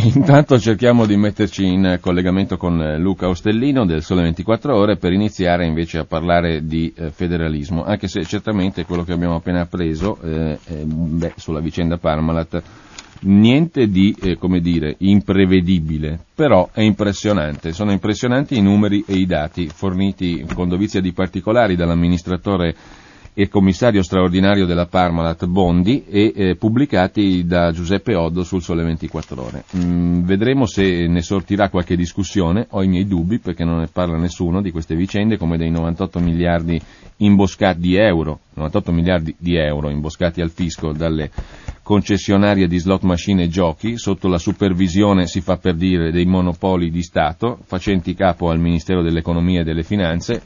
Intanto cerchiamo di metterci in collegamento con Luca Ostellino del Sole 24 Ore per iniziare invece a parlare di federalismo, anche se certamente quello che abbiamo appena appreso sulla vicenda Parmalat niente di, imprevedibile, però è impressionante. Sono impressionanti i numeri e i dati forniti con dovizia di particolari dall'amministratore e commissario straordinario della Parmalat Bondi e pubblicati da Giuseppe Oddo sul Sole 24 Ore. Vedremo se ne sortirà qualche discussione. Ho i miei dubbi perché non ne parla nessuno di queste vicende, come dei 98 miliardi imboscati di euro, 98 miliardi di euro imboscati al fisco dalle concessionarie di slot machine e giochi sotto la supervisione, si fa per dire, dei monopoli di Stato facenti capo al Ministero dell'Economia e delle Finanze.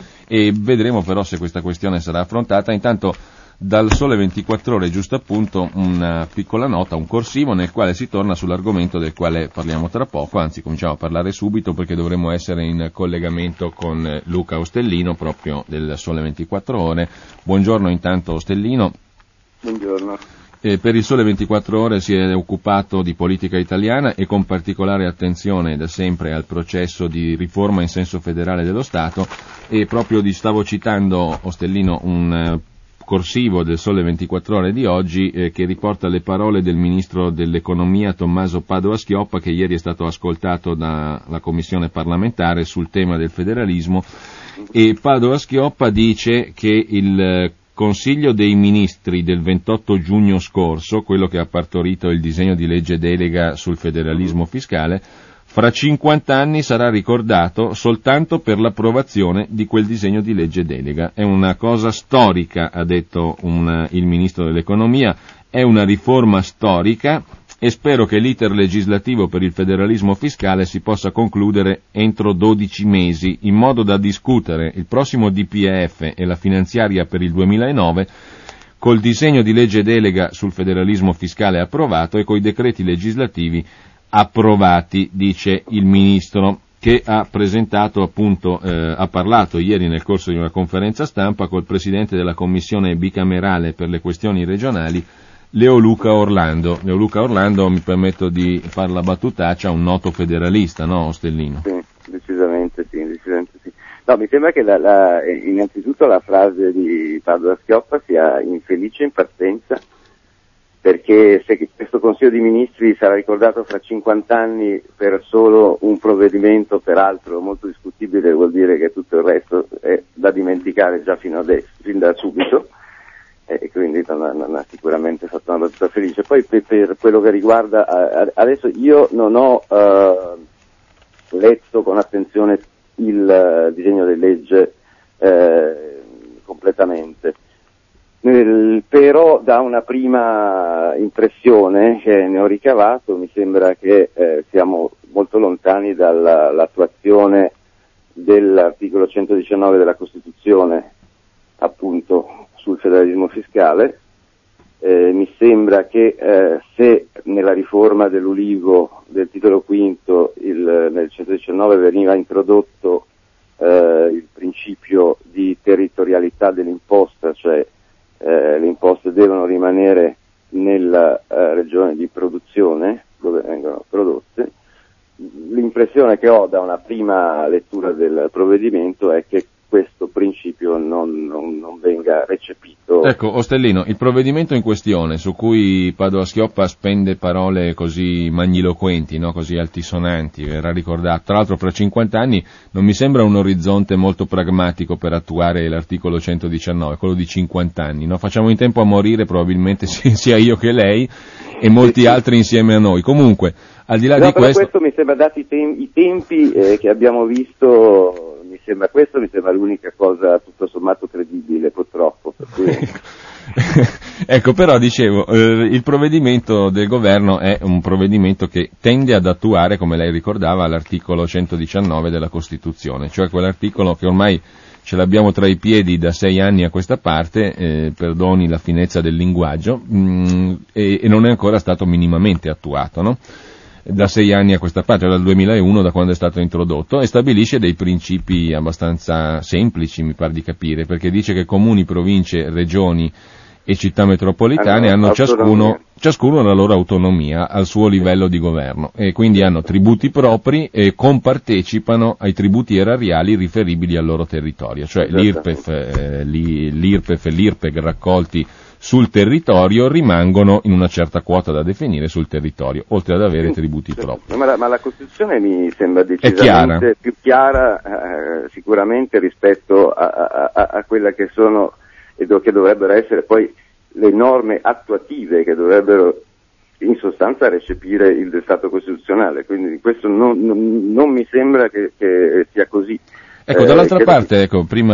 E vedremo però se questa questione sarà affrontata. Intanto dal Sole 24 Ore, giusto appunto, una piccola nota, un corsivo nel quale si torna sull'argomento del quale parliamo tra poco, anzi cominciamo a parlare subito perché dovremo essere in collegamento con Luca Ostellino proprio del Sole 24 Ore. Buongiorno intanto Ostellino. Buongiorno. Per il Sole 24 Ore si è occupato di politica italiana e con particolare attenzione da sempre al processo di riforma in senso federale dello Stato, e proprio stavo citando, Ostellino, un corsivo del Sole 24 Ore di oggi che riporta le parole del ministro dell'Economia Tommaso Padoa-Schioppa, che ieri è stato ascoltato dalla Commissione parlamentare sul tema del federalismo, e Padoa-Schioppa dice che il Consiglio dei Ministri del 28 giugno scorso, quello che ha partorito il disegno di legge delega sul federalismo fiscale, fra 50 anni sarà ricordato soltanto per l'approvazione di quel disegno di legge delega. È una cosa storica, ha detto il Ministro dell'Economia, è una riforma storica e spero che l'iter legislativo per il federalismo fiscale si possa concludere entro 12 mesi, in modo da discutere il prossimo DPEF e la finanziaria per il 2009 col disegno di legge delega sul federalismo fiscale approvato e coi decreti legislativi approvati, dice il Ministro, che ha presentato appunto, ha parlato ieri nel corso di una conferenza stampa col Presidente della Commissione bicamerale per le questioni regionali, Leoluca Orlando. Leoluca Orlando, mi permetto di fare la battutaccia, un noto federalista, no Ostellino? Sì, decisamente sì. No, mi sembra che innanzitutto la frase di Padoa-Schioppa sia infelice in partenza, perché se questo Consiglio di Ministri sarà ricordato fra 50 anni per solo un provvedimento, peraltro molto discutibile, vuol dire che tutto il resto è da dimenticare già fin da subito. E quindi non ha sicuramente fatto una battuta felice. Poi per quello che riguarda, adesso io non ho letto con attenzione il disegno di legge completamente, però da una prima impressione che ne ho ricavato mi sembra che siamo molto lontani dall'attuazione dell'articolo 119 della Costituzione, appunto sul federalismo fiscale. Mi sembra che se nella riforma dell'Ulivo del titolo quinto nel 119 veniva introdotto il principio di territorialità dell'imposta, cioè le imposte devono rimanere nella regione di produzione dove vengono prodotte, l'impressione che ho da una prima lettura del provvedimento è che questo principio non venga recepito. Ecco, Ostellino, il provvedimento in questione, su cui Padoa-Schioppa spende parole così magniloquenti, no, così altisonanti, verrà ricordato, tra l'altro fra 50 anni, non mi sembra un orizzonte molto pragmatico per attuare l'articolo 119, quello di 50 anni, no? Facciamo in tempo a morire probabilmente sia io che lei e molti altri insieme a noi. Comunque, al di là di questo mi sembra, dati i tempi che abbiamo visto, mi sembra l'unica cosa tutto sommato credibile, purtroppo. Per cui... Ecco, però dicevo, il provvedimento del governo è un provvedimento che tende ad attuare, come lei ricordava, l'articolo 119 della Costituzione, cioè quell'articolo che ormai ce l'abbiamo tra i piedi da 6 anni a questa parte, perdoni la finezza del linguaggio, e non è ancora stato minimamente attuato, no? Da 6 anni a questa parte, dal 2001, da quando è stato introdotto, e stabilisce dei principi abbastanza semplici, mi pare di capire, perché dice che comuni, province, regioni e città metropolitane hanno ciascuno la loro autonomia al suo livello di governo e quindi hanno tributi propri e compartecipano ai tributi erariali riferibili al loro territorio, cioè l'IRPEF e l'IRPEG raccolti sul territorio rimangono in una certa quota da definire sul territorio, oltre ad avere tributi propri. Ma la Costituzione mi sembra decisamente più chiara sicuramente rispetto a quella che sono e che dovrebbero essere poi le norme attuative che dovrebbero in sostanza recepire il dettato costituzionale, quindi questo non mi sembra che sia così. Ecco, dall'altra parte,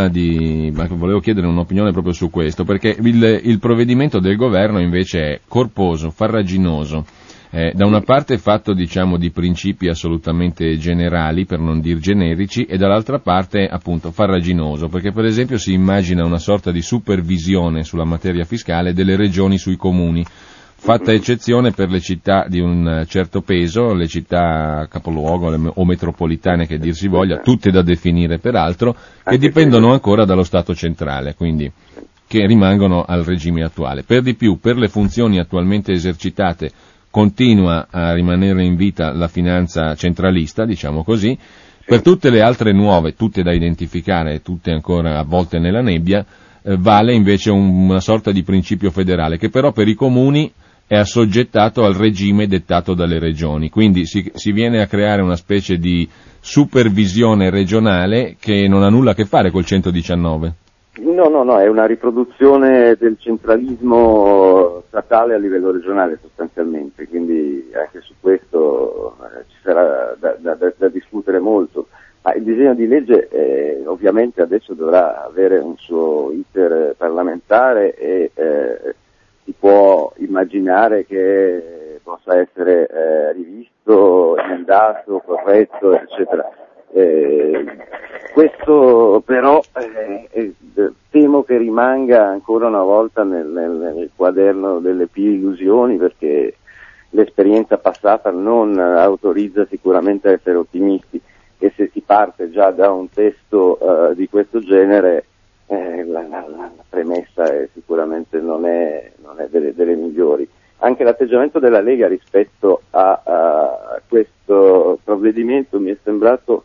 volevo chiedere un'opinione proprio su questo, perché il provvedimento del governo invece è corposo, farraginoso, da una parte fatto diciamo di principi assolutamente generali, per non dir generici, e dall'altra parte appunto farraginoso, perché per esempio si immagina una sorta di supervisione sulla materia fiscale delle regioni sui comuni, fatta eccezione per le città di un certo peso, le città capoluogo o metropolitane che dir si voglia, tutte da definire peraltro, che dipendono ancora dallo Stato centrale, quindi che rimangono al regime attuale. Per di più, per le funzioni attualmente esercitate continua a rimanere in vita la finanza centralista, diciamo così. Per tutte le altre nuove, tutte da identificare, tutte ancora avvolte nella nebbia, vale invece una sorta di principio federale, che però per i comuni è assoggettato al regime dettato dalle regioni, quindi si viene a creare una specie di supervisione regionale che non ha nulla a che fare col 119. No, è una riproduzione del centralismo statale a livello regionale sostanzialmente, quindi anche su questo ci sarà da discutere molto. Ma il disegno di legge ovviamente adesso dovrà avere un suo iter parlamentare e si può immaginare che possa essere rivisto, emendato, corretto, eccetera. Questo però temo che rimanga ancora una volta nel quaderno delle pie illusioni, perché l'esperienza passata non autorizza sicuramente a essere ottimisti, e se si parte già da un testo di questo genere la premessa sicuramente non è delle migliori. Anche l'atteggiamento della Lega rispetto a questo provvedimento mi è sembrato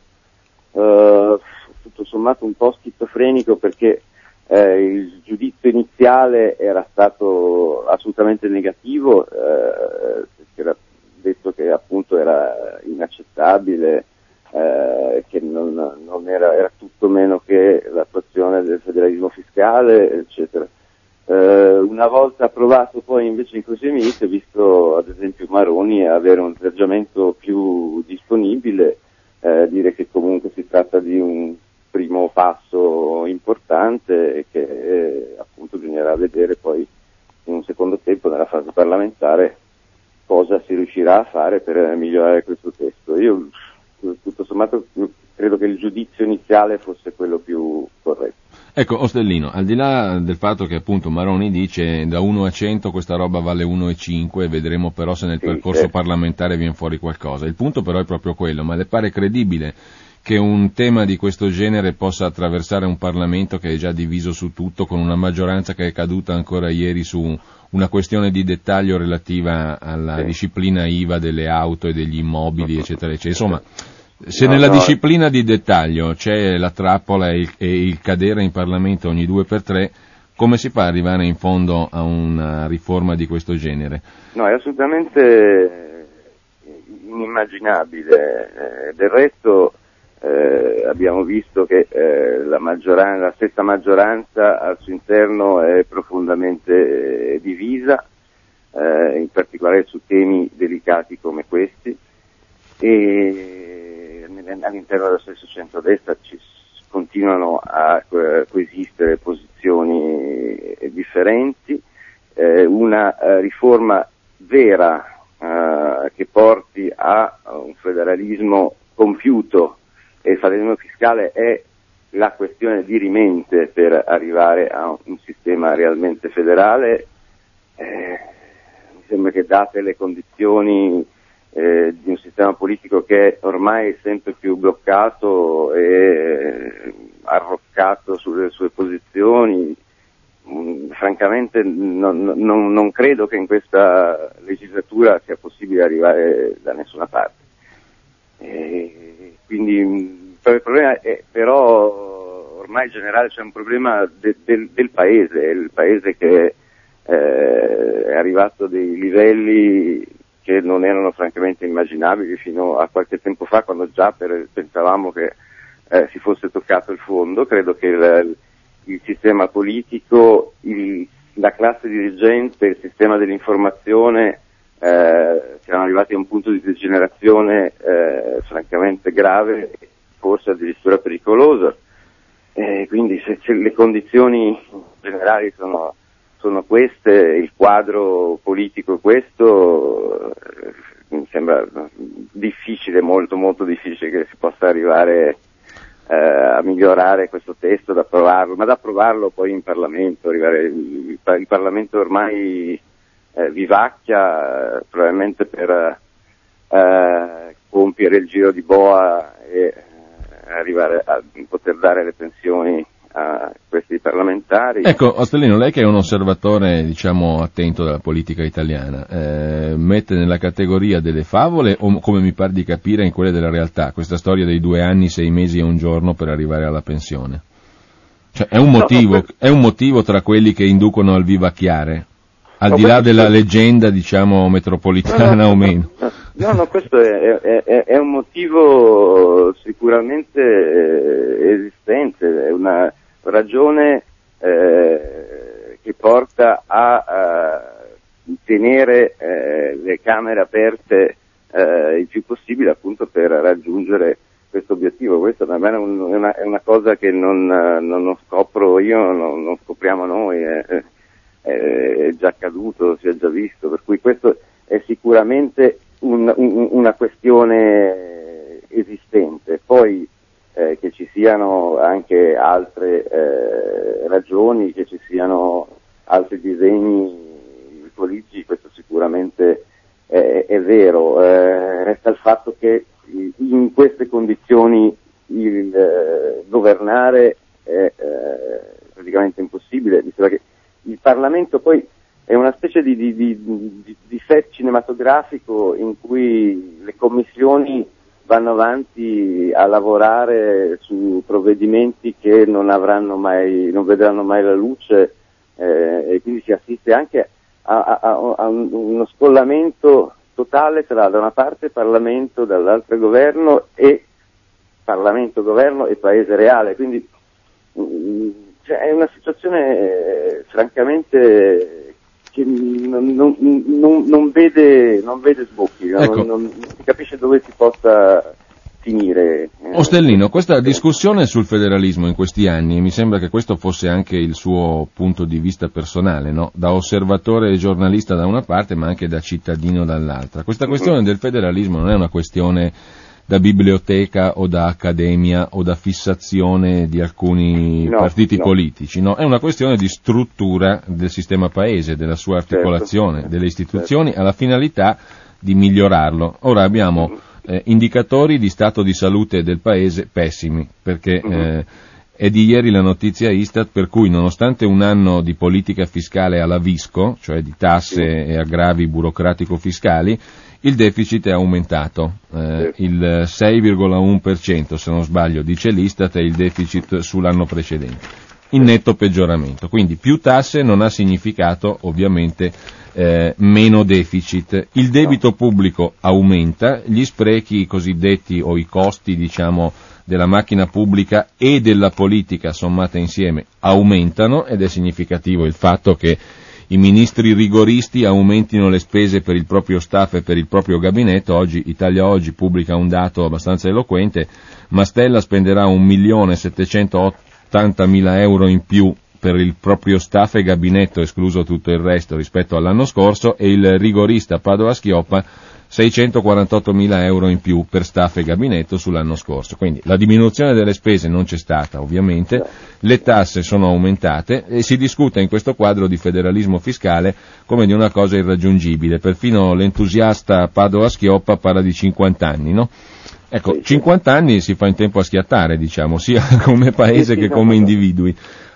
tutto sommato un po' schizofrenico, perché il giudizio iniziale era stato assolutamente negativo, era detto che appunto era inaccettabile, che non era tutto meno che l'attuazione del federalismo fiscale, eccetera. Una volta approvato poi invece in Consiglio dei Ministri, visto ad esempio Maroni avere un atteggiamento più disponibile, dire che comunque si tratta di un primo passo importante e che appunto bisognerà vedere poi in un secondo tempo nella fase parlamentare cosa si riuscirà a fare per migliorare questo testo. Io tutto sommato credo che il giudizio iniziale fosse quello più corretto. Ecco, Ostellino, al di là del fatto che appunto Maroni dice da 1 a 100 questa roba vale 1,5, vedremo però se nel percorso parlamentare viene fuori qualcosa. Il punto però è proprio quello, ma le pare credibile che un tema di questo genere possa attraversare un Parlamento che è già diviso su tutto, con una maggioranza che è caduta ancora ieri su una questione di dettaglio relativa alla disciplina IVA delle auto e degli immobili, eccetera, eccetera. Insomma, se nella disciplina di dettaglio c'è la trappola e il cadere in Parlamento ogni 2x3, come si fa ad arrivare in fondo a una riforma di questo genere? No, è assolutamente inimmaginabile. Del resto abbiamo visto che la stessa maggioranza al suo interno è profondamente divisa, in particolare su temi delicati come questi, e all'interno dello stesso centrodestra continuano a coesistere posizioni differenti. Una riforma vera che porti a un federalismo compiuto, e il federalismo fiscale è la questione dirimente per arrivare a un sistema realmente federale. Mi sembra che, date le condizioni di un sistema politico che ormai è sempre più bloccato e arroccato sulle sue posizioni, francamente non credo che in questa legislatura sia possibile arrivare da nessuna parte. Quindi il problema è però ormai in generale c'è un problema del paese, il paese che è arrivato a dei livelli che non erano francamente immaginabili fino a qualche tempo fa, quando già pensavamo che si fosse toccato il fondo. Credo che il sistema politico, la classe dirigente, il sistema dell'informazione siamo arrivati a un punto di degenerazione francamente grave, forse addirittura pericoloso. Quindi se le condizioni generali sono queste, il quadro politico è questo, mi sembra difficile, molto molto difficile che si possa arrivare a migliorare questo testo, da approvarlo poi in Parlamento. Il Parlamento ormai vivacchia, probabilmente per compiere il giro di boa e arrivare a poter dare le pensioni a questi parlamentari. Ecco, Ostellino, lei che è un osservatore, diciamo, attento della politica italiana, mette nella categoria delle favole o, come mi pare di capire, in quelle della realtà, questa storia dei 2 anni, 6 mesi e un giorno per arrivare alla pensione? Cioè, è un motivo tra quelli che inducono al vivacchiare, al di là della leggenda, diciamo, metropolitana o meno? No, questo è un motivo sicuramente esistente, è una ragione che porta a tenere le Camere aperte il più possibile, appunto per raggiungere questo obiettivo. Questa è una cosa che non scopro io, non scopriamo noi, è già accaduto, si è già visto, per cui questo è sicuramente una questione esistente. Poi che ci siano anche altre ragioni, che ci siano altri disegni politici, questo sicuramente è vero. Resta il fatto che in queste condizioni governare è praticamente impossibile, visto che il Parlamento poi è una specie di set cinematografico in cui le commissioni vanno avanti a lavorare su provvedimenti che non vedranno mai la luce, e quindi si assiste anche a uno scollamento totale tra, da una parte, Parlamento, dall'altra governo e paese reale. Quindi è una situazione francamente che non vede sbocchi, ecco. non si capisce dove si possa finire. Ostellino, questa discussione sul federalismo in questi anni, mi sembra che questo fosse anche il suo punto di vista personale, no? Da osservatore e giornalista da una parte, ma anche da cittadino dall'altra. Questa questione del federalismo non è una questione da biblioteca o da accademia o da fissazione di alcuni partiti politici, no? È una questione di struttura del sistema paese, della sua articolazione, delle istituzioni, alla finalità di migliorarlo. Ora abbiamo indicatori di stato di salute del paese pessimi, perché è di ieri la notizia Istat per cui, nonostante un anno di politica fiscale alla Visco, cioè di tasse e aggravi burocratico-fiscali, il deficit è aumentato, il 6,1%, se non sbaglio, dice l'Istat, è il deficit sull'anno precedente, in netto peggioramento. Quindi più tasse non ha significato ovviamente meno deficit. Il debito pubblico aumenta, gli sprechi cosiddetti o i costi, diciamo, della macchina pubblica e della politica sommate insieme aumentano, ed è significativo il fatto che i ministri rigoristi aumentino le spese per il proprio staff e per il proprio gabinetto. Italia Oggi pubblica un dato abbastanza eloquente: Mastella spenderà 1.780.000 euro in più per il proprio staff e gabinetto, escluso tutto il resto, rispetto all'anno scorso, e il rigorista Padoa-Schioppa 648.000 euro in più per staff e gabinetto sull'anno scorso. Quindi la diminuzione delle spese non c'è stata, ovviamente, le tasse sono aumentate e si discute in questo quadro di federalismo fiscale come di una cosa irraggiungibile. Perfino l'entusiasta Padoa-Schioppa parla di 50 anni, no? Ecco, 50 anni si fa in tempo a schiattare, diciamo, sia come paese che come individui.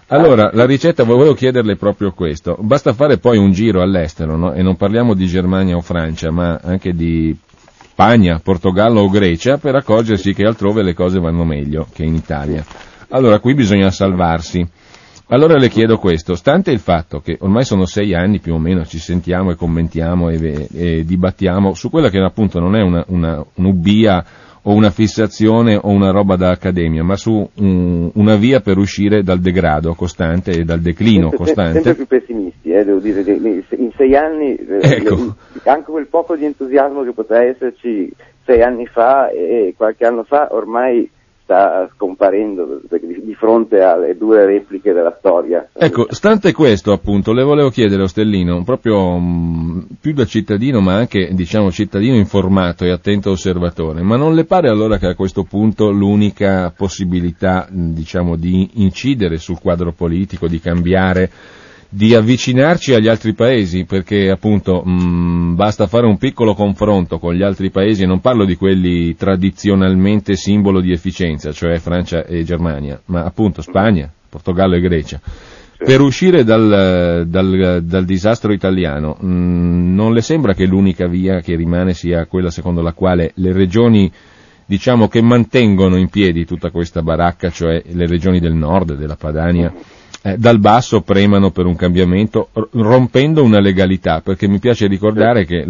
Allora, la ricetta, volevo chiederle proprio questo. Basta fare poi un giro all'estero, no? E non parliamo di Germania o Francia, ma anche di Spagna, Portogallo o Grecia, per accorgersi che altrove le cose vanno meglio che in Italia. Allora, qui bisogna salvarsi. Allora le chiedo questo, stante il fatto che ormai sono 6 anni più o meno, ci sentiamo e commentiamo e dibattiamo su quella che appunto non è un'ubbia o una fissazione o una roba da accademia, ma su una via per uscire dal degrado costante e dal declino costante. Sempre più pessimisti, devo dire, in 6 anni, ecco. Anche quel poco di entusiasmo che poteva esserci 6 anni fa e qualche anno fa ormai sta scomparendo di fronte alle dure repliche della storia. Ecco, stante questo appunto, le volevo chiedere, Ostellino, proprio più da cittadino ma anche, diciamo, cittadino informato e attento osservatore, ma non le pare allora che a questo punto l'unica possibilità, diciamo, di incidere sul quadro politico, di cambiare, di avvicinarci agli altri paesi, perché appunto basta fare un piccolo confronto con gli altri paesi, e non parlo di quelli tradizionalmente simbolo di efficienza, cioè Francia e Germania, ma appunto Spagna, Portogallo e Grecia. Per uscire dal disastro italiano, non le sembra che l'unica via che rimane sia quella secondo la quale le regioni, diciamo, che mantengono in piedi tutta questa baracca, cioè le regioni del nord, della Padania, dal basso premano per un cambiamento, rompendo una legalità, perché mi piace ricordare che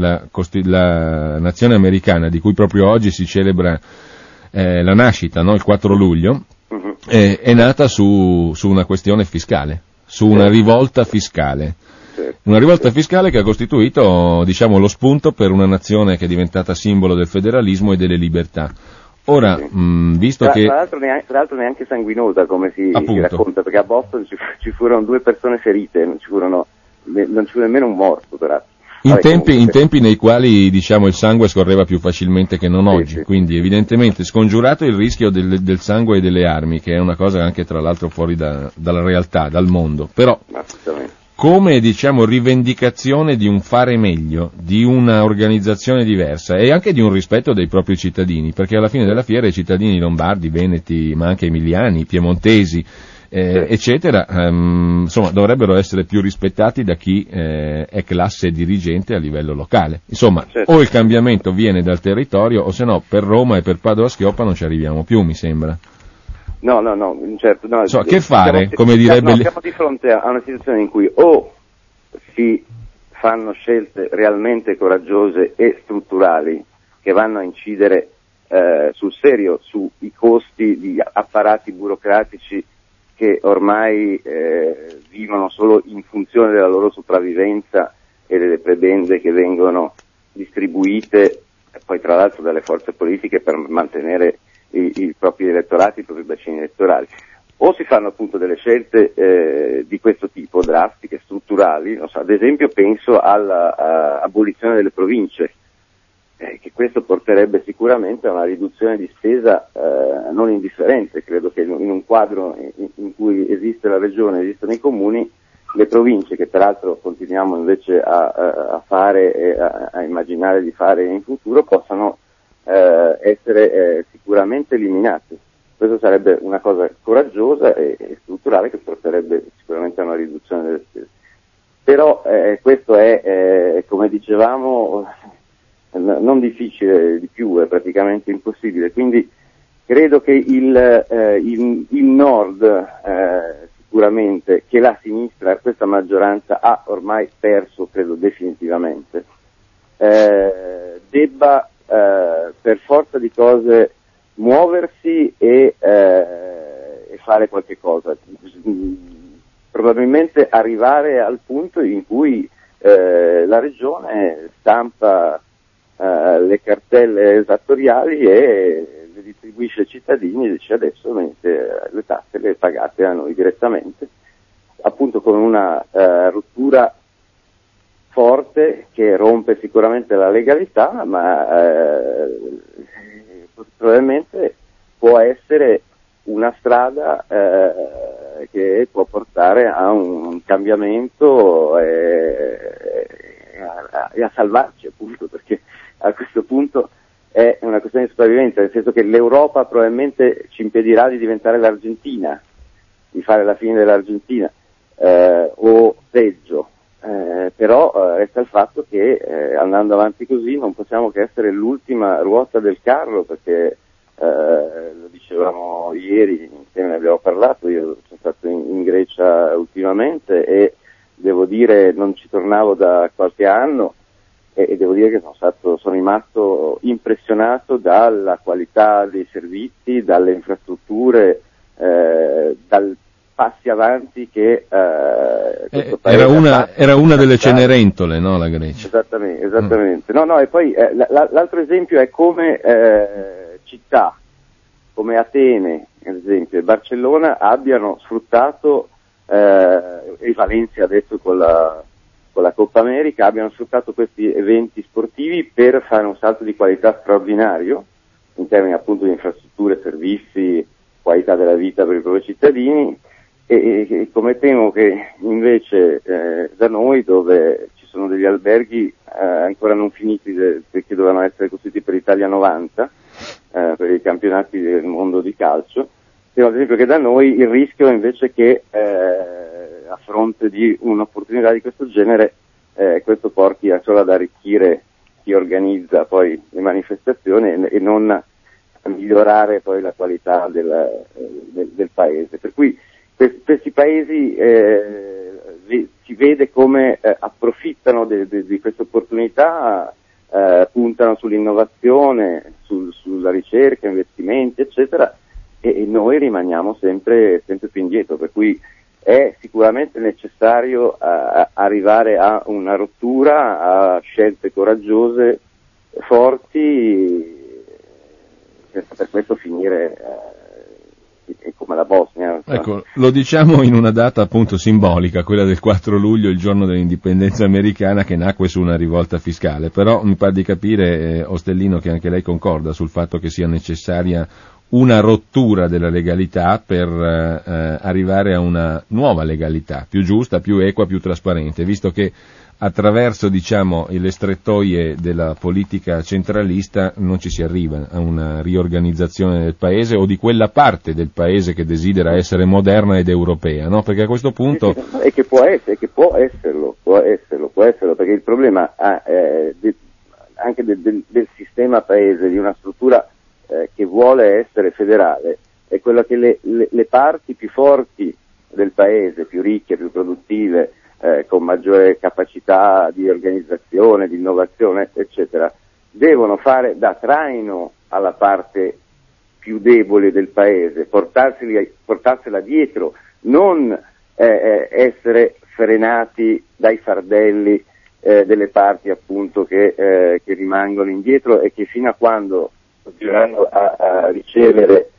la nazione americana, di cui proprio oggi si celebra la nascita, no? Il 4 luglio, è nata su una questione fiscale, su una rivolta fiscale. Una rivolta fiscale che ha costituito, diciamo, lo spunto per una nazione che è diventata simbolo del federalismo e delle libertà. Ora, visto che... Tra l'altro neanche sanguinosa, come si racconta, perché a Boston ci furono 2 persone ferite, non ci fu nemmeno un morto, peraltro. In tempi nei quali, diciamo, il sangue scorreva più facilmente che non oggi, sì. Quindi evidentemente scongiurato il rischio del sangue e delle armi, che è una cosa anche tra l'altro fuori dalla realtà, dal mondo, però come, diciamo, rivendicazione di un fare meglio, di una organizzazizione diversa e anche di un rispetto dei propri cittadini, perché alla fine della fiera i cittadini lombardi, veneti, ma anche emiliani, piemontesi, eccetera, insomma, dovrebbero essere più rispettati da chi è classe dirigente a livello locale. Insomma, o il cambiamento viene dal territorio, o se no per Roma e per Padoa-Schioppa non ci arriviamo più, mi sembra. No, certo. No, che fare, come direbbe... Siamo di fronte a una situazione in cui o si fanno scelte realmente coraggiose e strutturali che vanno a incidere sul serio sui costi di apparati burocratici che ormai vivono solo in funzione della loro sopravvivenza e delle prebende che vengono distribuite poi tra l'altro dalle forze politiche per mantenere i propri elettorati, i propri bacini elettorali. O si fanno appunto delle scelte di questo tipo, drastiche, strutturali, non so, ad esempio penso all'abolizione delle province, che questo porterebbe sicuramente a una riduzione di spesa non indifferente. Credo che in un quadro in cui esiste la regione, esistono i comuni, le province, che peraltro continuiamo invece a fare e a immaginare di fare in futuro, possano essere sicuramente eliminate. Questo sarebbe una cosa coraggiosa e strutturale che porterebbe sicuramente a una riduzione delle spese. Però questo è, come dicevamo, non difficile di più, è praticamente impossibile. Quindi credo che il Nord, sicuramente, che la sinistra, questa maggioranza, ha ormai perso, credo definitivamente, debba per forza di cose muoversi e fare qualche cosa, probabilmente arrivare al punto in cui la regione stampa le cartelle esattoriali e le distribuisce ai cittadini e dice: adesso le tasse le pagate a noi direttamente, appunto con una rottura forte che rompe sicuramente la legalità, ma probabilmente può essere una strada che può portare a un cambiamento e a salvarci, appunto, perché a questo punto è una questione di sopravvivenza, nel senso che l'Europa probabilmente ci impedirà di diventare l'Argentina, di fare la fine dell'Argentina, o peggio, però resta il fatto che andando avanti così non possiamo che essere l'ultima ruota del carro, perché lo dicevamo ieri, insieme ne abbiamo parlato, io sono stato in Grecia ultimamente e devo dire non ci tornavo da qualche anno e devo dire che sono rimasto impressionato dalla qualità dei servizi, dalle infrastrutture, dal passi avanti che questo paese era una delle Cenerentole, no, la Grecia? Esattamente. No, e poi l'altro esempio è come città come Atene, ad esempio, e Barcellona abbiano sfruttato, e Valencia adesso con la Coppa America, abbiano sfruttato questi eventi sportivi per fare un salto di qualità straordinario in termini appunto di infrastrutture, servizi, qualità della vita per i propri cittadini, e come temo che invece da noi, dove ci sono degli alberghi ancora non finiti perché dovevano essere costruiti per l'Italia 90, per i campionati del mondo di calcio, temo ad esempio che da noi il rischio invece che a fronte di un'opportunità di questo genere questo porti solo ad arricchire chi organizza poi le manifestazioni e non a migliorare poi la qualità del paese. Per cui questi paesi si vede come approfittano di queste opportunità, puntano sull'innovazione, sulla ricerca, investimenti, eccetera, e noi rimaniamo sempre più indietro, per cui è sicuramente necessario arrivare a una rottura, a scelte coraggiose, forti, senza per questo finire come la Bosnia. Ecco, lo diciamo in una data appunto simbolica, quella del 4 luglio, il giorno dell'indipendenza americana, che nacque su una rivolta fiscale, però mi pare di capire, Ostellino, che anche lei concorda sul fatto che sia necessaria una rottura della legalità per arrivare a una nuova legalità, più giusta, più equa, più trasparente, visto che attraverso, diciamo, le strettoie della politica centralista non ci si arriva a una riorganizzazione del paese o di quella parte del paese che desidera essere moderna ed europea, no? Perché a questo punto... E che può esserlo, perché il problema anche del sistema paese, di una struttura che vuole essere federale, è quello che le parti più forti del paese, più ricche, più produttive, con maggiore capacità di organizzazione, di innovazione, eccetera, devono fare da traino alla parte più debole del paese, portarsela dietro, non essere frenati dai fardelli delle parti appunto che rimangono indietro e che fino a quando continueranno a ricevere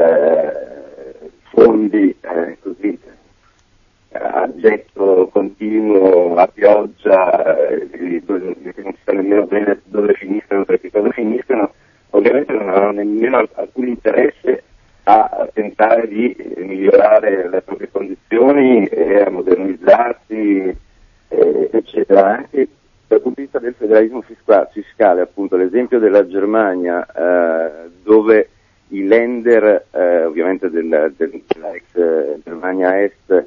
fondi così a getto continuo, a pioggia, che non si sa nemmeno bene dove finiscono, perché quando finiscono ovviamente non hanno nemmeno alcun interesse a tentare di migliorare le proprie condizioni e a modernizzarsi, eccetera. Anche dal punto di vista del federalismo fiscale, appunto, l'esempio della Germania, dove i Länder, ovviamente della ex Germania Est,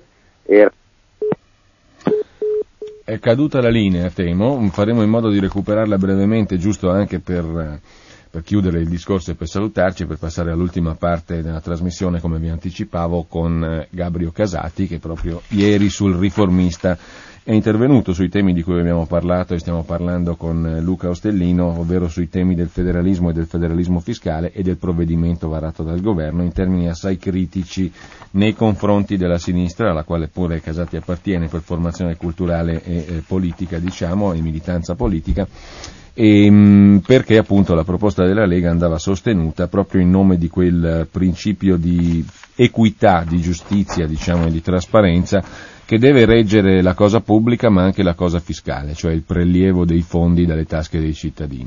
è caduta la linea, temo, faremo in modo di recuperarla brevemente, giusto anche per chiudere il discorso e per salutarci, per passare all'ultima parte della trasmissione, come vi anticipavo, con Gabrio Casati, che proprio ieri sul Riformista è intervenuto sui temi di cui abbiamo parlato e stiamo parlando con Luca Ostellino, ovvero sui temi del federalismo e del federalismo fiscale e del provvedimento varato dal governo in termini assai critici nei confronti della sinistra, alla quale pure Casati appartiene per formazione culturale e politica, diciamo, e militanza politica, e perché appunto la proposta della Lega andava sostenuta proprio in nome di quel principio di equità, di giustizia, diciamo, e di trasparenza che deve reggere la cosa pubblica ma anche la cosa fiscale, cioè il prelievo dei fondi dalle tasche dei cittadini.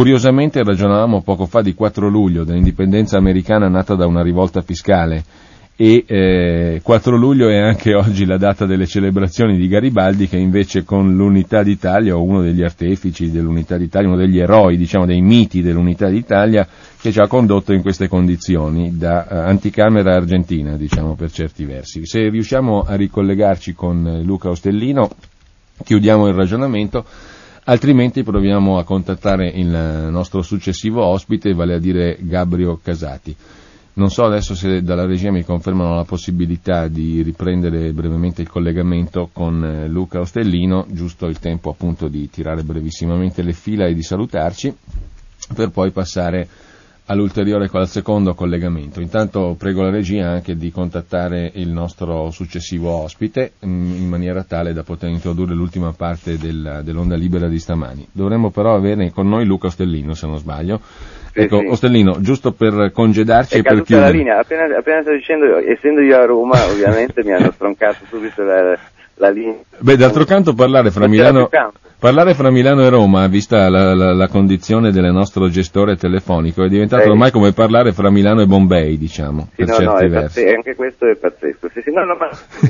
Curiosamente ragionavamo poco fa di 4 luglio, dell'indipendenza americana nata da una rivolta fiscale, e 4 luglio è anche oggi la data delle celebrazioni di Garibaldi, che invece con l'Unità d'Italia, o uno degli artefici dell'Unità d'Italia, uno degli eroi, diciamo dei miti dell'Unità d'Italia, che ci ha condotto in queste condizioni da anticamera argentina, diciamo, per certi versi. Se riusciamo a ricollegarci con Luca Ostellino chiudiamo il ragionamento, altrimenti proviamo a contattare il nostro successivo ospite, vale a dire Gabrio Casati. Non so adesso se dalla regia mi confermano la possibilità di riprendere brevemente il collegamento con Luca Ostellino, giusto il tempo appunto di tirare brevissimamente le fila e di salutarci, per poi passare all'ulteriore al secondo collegamento. Intanto prego la regia anche di contattare il nostro successivo ospite in maniera tale da poter introdurre l'ultima parte dell'onda libera di stamani. Dovremmo però avere con noi Luca Ostellino, se non sbaglio. Ecco, sì. Ostellino, giusto per congedarci e per chiudere. La linea, appena sto dicendo, essendo io a Roma, ovviamente mi hanno stroncato subito la linea. Beh, d'altro canto parlare fra Milano e Roma, vista la condizione del nostro gestore telefonico, è diventato ormai come parlare fra Milano e Bombay, diciamo, sì, per certi versi. Anche questo è pazzesco. Ma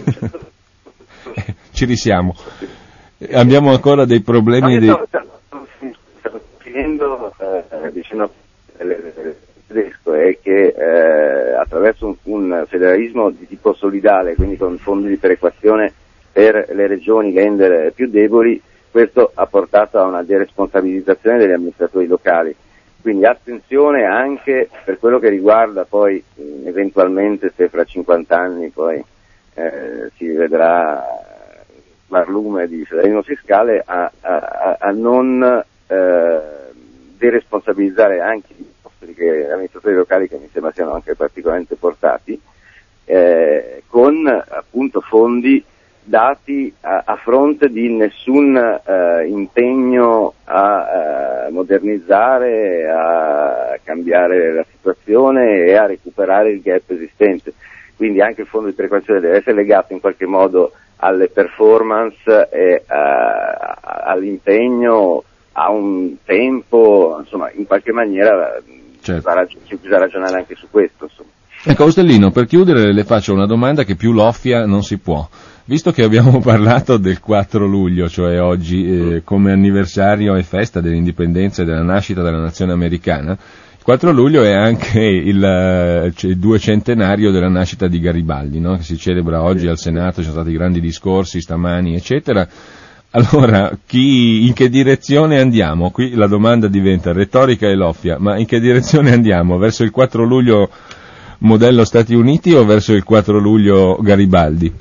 ci risiamo. Abbiamo ancora dei problemi Stavo finendo dicendo tedesco è che attraverso un federalismo di tipo solidale, quindi con fondi di perequazione per le regioni lender più deboli, questo ha portato a una deresponsabilizzazione degli amministratori locali. Quindi attenzione anche per quello che riguarda poi eventualmente, se fra 50 anni poi si vedrà barlume di federalismo fiscale, a non deresponsabilizzare anche i nostri amministratori locali, che mi sembra siano anche particolarmente portati, con appunto fondi dati a fronte di nessun impegno a modernizzare, a cambiare la situazione e a recuperare il gap esistente. Quindi anche il fondo di perequazione deve essere legato in qualche modo alle performance e all'impegno, a un tempo, insomma, in qualche maniera certo. Bisogna ragionare anche su questo, insomma. Ecco, Ostellino, per chiudere le faccio una domanda che più loffia non si può. Visto che abbiamo parlato del 4 luglio, cioè oggi, come anniversario e festa dell'indipendenza e della nascita della nazione americana, il 4 luglio è anche il 200° della nascita di Garibaldi, no? Che si celebra oggi al Senato, ci sono stati grandi discorsi stamani, eccetera. Allora, in che direzione andiamo? Qui la domanda diventa retorica e loffia, ma in che direzione andiamo? Verso il 4 luglio modello Stati Uniti o verso il 4 luglio Garibaldi?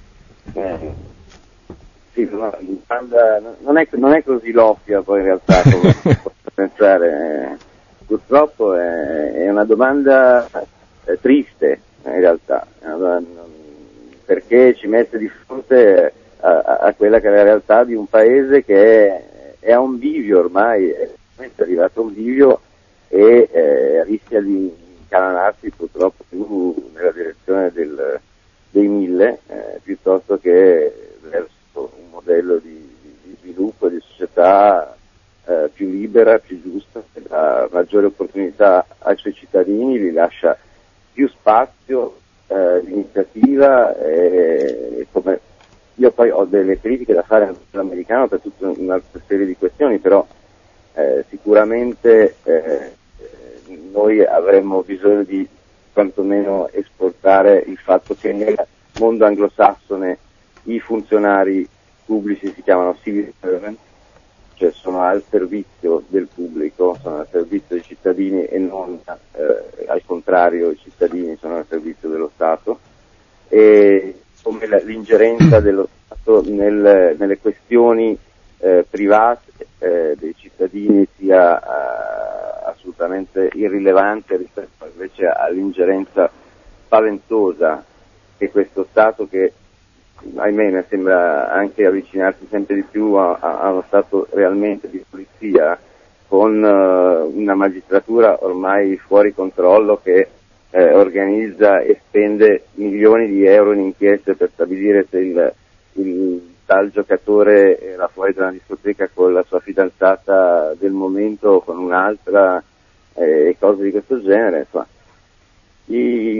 Sì, non è così loffia poi in realtà come si può pensare. Purtroppo è una domanda triste in realtà, perché ci mette di fronte a quella che è la realtà di un paese che è a un bivio ormai, è arrivato a un bivio e rischia di incanalarsi purtroppo più nella direzione dei 1000 piuttosto che verso un modello di sviluppo e di società più libera, più giusta, che dà maggiore opportunità ai suoi cittadini, li lascia più spazio di iniziativa e come io poi ho delle critiche da fare all'americano per tutta un'altra serie di questioni, però sicuramente noi avremmo bisogno di quantomeno esportare il fatto che nel mondo anglosassone i funzionari pubblici si chiamano civil servant, cioè sono al servizio del pubblico, sono al servizio dei cittadini e non al contrario i cittadini sono al servizio dello Stato, e come l'ingerenza dello Stato nelle questioni private dei cittadini sia assolutamente irrilevante rispetto invece all'ingerenza spaventosa che questo Stato, che ahimè mi sembra anche avvicinarsi sempre di più a uno Stato realmente di polizia, con una magistratura ormai fuori controllo che organizza e spende milioni di euro in inchieste per stabilire se il tal giocatore era fuori da una discoteca con la sua fidanzata del momento o con un'altra e cose di questo genere. Insomma. I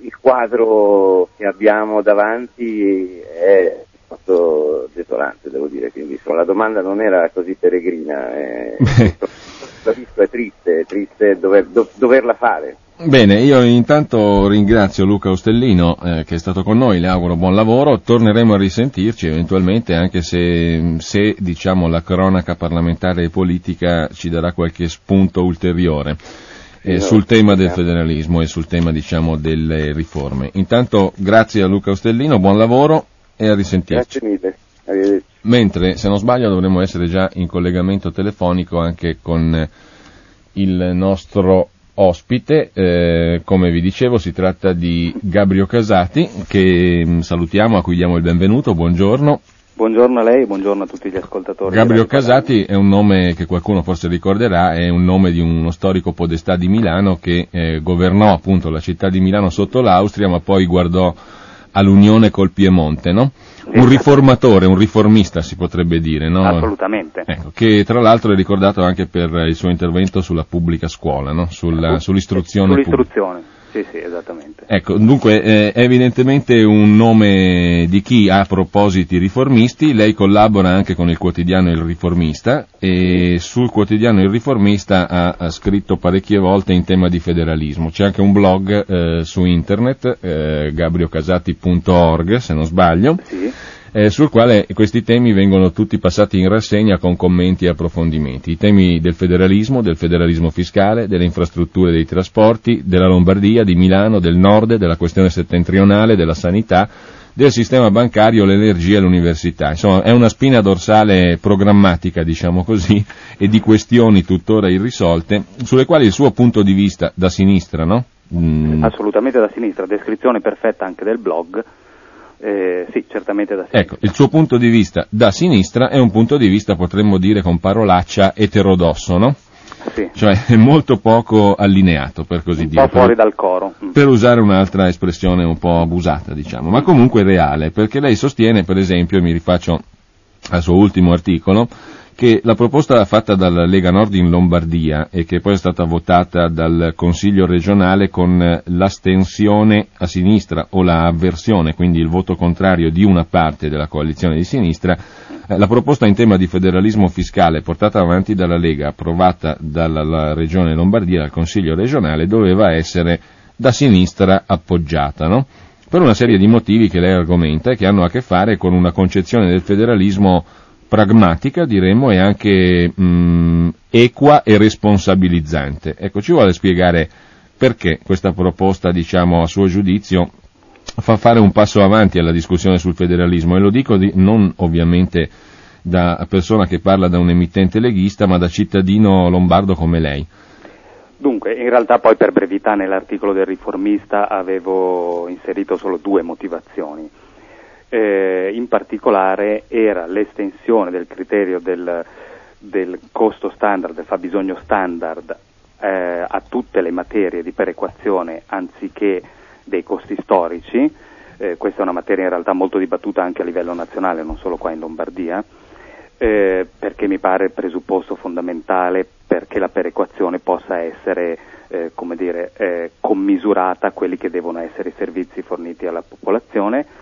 il quadro che abbiamo davanti è molto desolante, devo dire, quindi la domanda non era così peregrina, l'ho visto, è triste doverla fare. Bene, io intanto ringrazio Luca Ostellino che è stato con noi, le auguro buon lavoro, torneremo a risentirci eventualmente, anche se diciamo la cronaca parlamentare e politica ci darà qualche spunto ulteriore sul tema del federalismo e sul tema diciamo delle riforme. Intanto grazie a Luca Ostellino, buon lavoro e a risentirci. Grazie mille. Arrivederci. Mentre, se non sbaglio, dovremmo essere già in collegamento telefonico anche con il nostro ospite, come vi dicevo si tratta di Gabrio Casati, che salutiamo, a cui diamo il benvenuto, buongiorno. Buongiorno a lei, buongiorno a tutti gli ascoltatori. Gabrio Casati è un nome che qualcuno forse ricorderà, è un nome di uno storico podestà di Milano che governò appunto la città di Milano sotto l'Austria, ma poi guardò all'unione col Piemonte, no? Un riformatore, un riformista si potrebbe dire, no? Assolutamente. Ecco, che tra l'altro è ricordato anche per il suo intervento sulla pubblica scuola, no? Sull'istruzione. Sull'istruzione, sì, esattamente. Ecco, dunque è evidentemente un nome di chi ha propositi riformisti. Lei collabora anche con il quotidiano Il Riformista e sul quotidiano Il Riformista ha scritto parecchie volte in tema di federalismo. C'è anche un blog su internet, gabriocasati.org se non sbaglio, sì. Sul quale questi temi vengono tutti passati in rassegna con commenti e approfondimenti. I temi del federalismo fiscale, delle infrastrutture dei trasporti, della Lombardia, di Milano, del nord, della questione settentrionale, della sanità, del sistema bancario, l'energia e l'università. Insomma, è una spina dorsale programmatica, diciamo così, e di questioni tuttora irrisolte, sulle quali il suo punto di vista da sinistra, no? Assolutamente da sinistra, descrizione perfetta anche del blog. Sì, certamente da sinistra. Ecco, il suo punto di vista da sinistra è un punto di vista, potremmo dire con parolaccia, eterodosso, no? Sì. Cioè è molto poco allineato, per così dire. Un po' fuori dal coro. Per usare un'altra espressione un po' abusata, diciamo, ma comunque reale, perché lei sostiene, per esempio, e mi rifaccio al suo ultimo articolo, che la proposta fatta dalla Lega Nord in Lombardia e che poi è stata votata dal Consiglio regionale con l'astensione a sinistra o la avversione, quindi il voto contrario di una parte della coalizione di sinistra, la proposta in tema di federalismo fiscale portata avanti dalla Lega, approvata dalla Regione Lombardia, dal Consiglio regionale, doveva essere da sinistra appoggiata, no? Per una serie di motivi che lei argomenta e che hanno a che fare con una concezione del federalismo pragmatica, diremmo, e anche equa e responsabilizzante. Ecco, ci vuole spiegare perché questa proposta, diciamo, a suo giudizio, fa fare un passo avanti alla discussione sul federalismo, e lo dico non ovviamente da persona che parla da un emittente leghista, ma da cittadino lombardo come lei. Dunque, in realtà poi per brevità nell'articolo del Riformista avevo inserito solo due motivazioni. In particolare era l'estensione del criterio del costo standard, del fabbisogno standard a tutte le materie di perequazione anziché dei costi storici. Questa è una materia in realtà molto dibattuta anche a livello nazionale, non solo qua in Lombardia, perché mi pare il presupposto fondamentale perché la perequazione possa essere commisurata a quelli che devono essere i servizi forniti alla popolazione.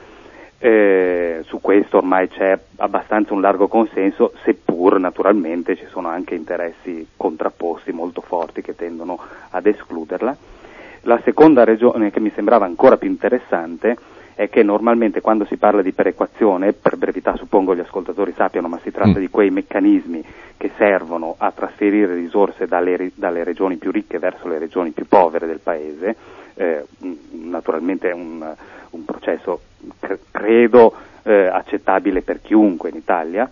Su questo ormai c'è abbastanza un largo consenso, seppur naturalmente ci sono anche interessi contrapposti molto forti che tendono ad escluderla. La seconda ragione, che mi sembrava ancora più interessante, è che normalmente quando si parla di perequazione, per brevità suppongo gli ascoltatori sappiano, ma si tratta di quei meccanismi che servono a trasferire risorse dalle regioni più ricche verso le regioni più povere del paese. Naturalmente è un processo credo accettabile per chiunque in Italia.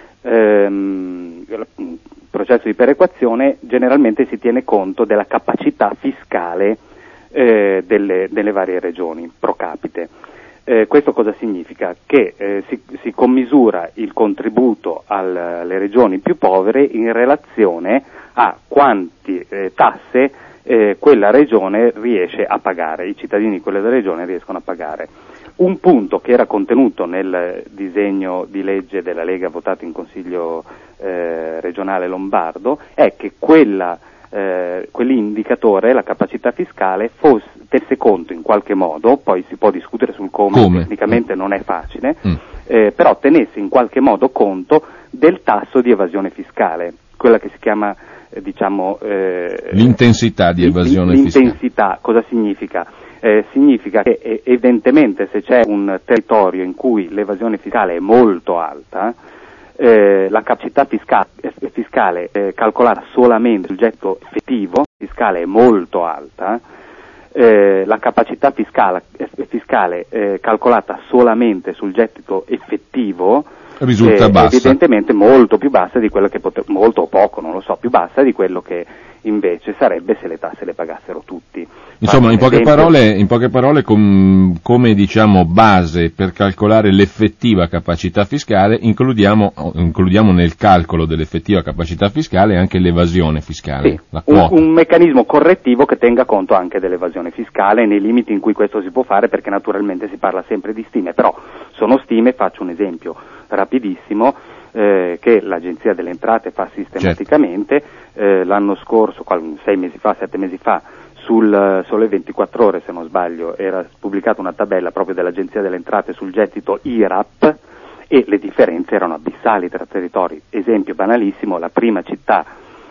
Il processo di perequazione generalmente si tiene conto della capacità fiscale delle varie regioni pro capite. Questo cosa significa? Che si commisura il contributo alle regioni più povere in relazione a quanti tasse quella regione riesce a pagare, i cittadini di quella regione riescono a pagare. Un punto che era contenuto nel disegno di legge della Lega votato in Consiglio regionale lombardo è che quella quell'indicatore, la capacità fiscale, tenesse conto in qualche modo, poi si può discutere sul come. Tecnicamente non è facile, però tenesse in qualche modo conto del tasso di evasione fiscale, quella che si chiama l'intensità di evasione fiscale. L'intensità cosa significa? Significa che evidentemente se c'è un territorio in cui l'evasione fiscale è molto alta, la capacità fiscale calcolata solamente sul gettito effettivo fiscale è molto alta, la capacità fiscale calcolata solamente sul gettito effettivo risulta bassa, evidentemente molto più bassa di quello che molto o poco, non lo so, più bassa di quello che invece sarebbe se le tasse le pagassero tutti. Insomma, in poche parole come diciamo base per calcolare l'effettiva capacità fiscale includiamo nel calcolo dell'effettiva capacità fiscale anche l'evasione fiscale, sì, la quota. Un meccanismo correttivo che tenga conto anche dell'evasione fiscale nei limiti in cui questo si può fare, perché naturalmente si parla sempre di stime, però sono stime, faccio un esempio rapidissimo, che l'Agenzia delle Entrate fa sistematicamente. L'anno scorso, 7 mesi fa, sul Sole 24 Ore, se non sbaglio, era pubblicata una tabella proprio dell'Agenzia delle Entrate sul gettito IRAP e le differenze erano abissali tra territori. Esempio banalissimo, la prima città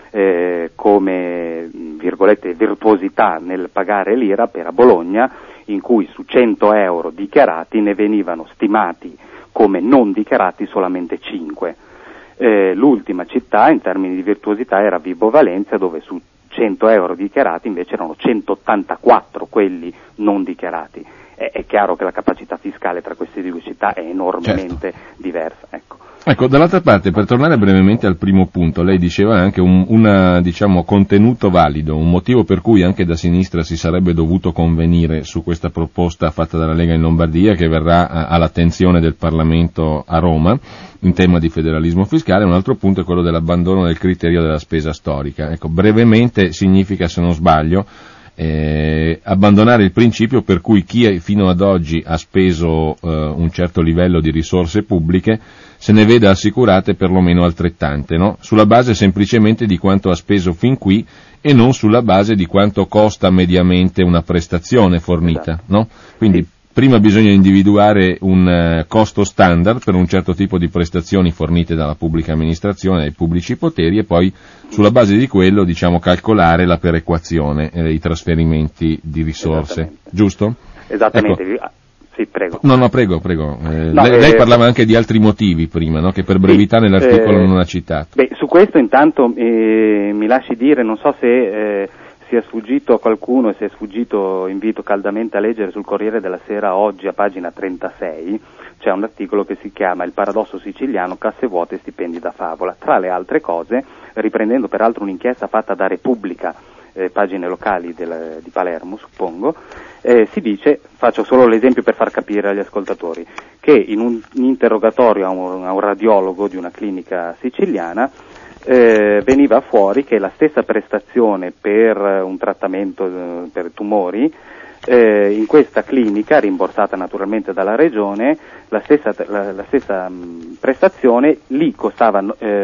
come virgolette virtuosità nel pagare l'IRAP era Bologna, in cui su 100 euro dichiarati ne venivano stimati come non dichiarati solamente 5. L'ultima città in termini di virtuosità era Vibo Valentia, dove su 100 euro dichiarati invece erano 184 quelli non dichiarati. È chiaro che la capacità fiscale tra queste due città è enormemente diversa. Ecco, dall'altra parte, per tornare brevemente al primo punto, lei diceva anche un contenuto valido, un motivo per cui anche da sinistra si sarebbe dovuto convenire su questa proposta fatta dalla Lega in Lombardia, che verrà all'attenzione del Parlamento a Roma, in tema di federalismo fiscale. Un altro punto è quello dell'abbandono del criterio della spesa storica. Ecco, brevemente significa, se non sbaglio, abbandonare il principio per cui chi fino ad oggi ha speso un certo livello di risorse pubbliche se ne veda assicurate perlomeno altrettante, no? Sulla base semplicemente di quanto ha speso fin qui e non sulla base di quanto costa mediamente una prestazione fornita, no? Quindi prima bisogna individuare un costo standard per un certo tipo di prestazioni fornite dalla pubblica amministrazione, dai pubblici poteri, e poi sulla base di quello calcolare la perequazione, i trasferimenti di risorse, giusto? Esattamente. Ecco. Sì, prego. No, prego. Lei parlava anche di altri motivi prima, no? Che per brevità nell'articolo non ha citato. Su questo intanto mi lasci dire, non so se sia sfuggito a qualcuno, e se è sfuggito invito caldamente a leggere sul Corriere della Sera oggi a pagina 36, c'è un articolo che si chiama "Il paradosso siciliano, casse vuote e stipendi da favola". Tra le altre cose, riprendendo peraltro un'inchiesta fatta da Repubblica, pagine locali di Palermo, suppongo, si dice, faccio solo l'esempio per far capire agli ascoltatori, che in un interrogatorio a un radiologo di una clinica siciliana veniva fuori che la stessa prestazione per un trattamento per tumori in questa clinica, rimborsata naturalmente dalla regione, la stessa prestazione lì costava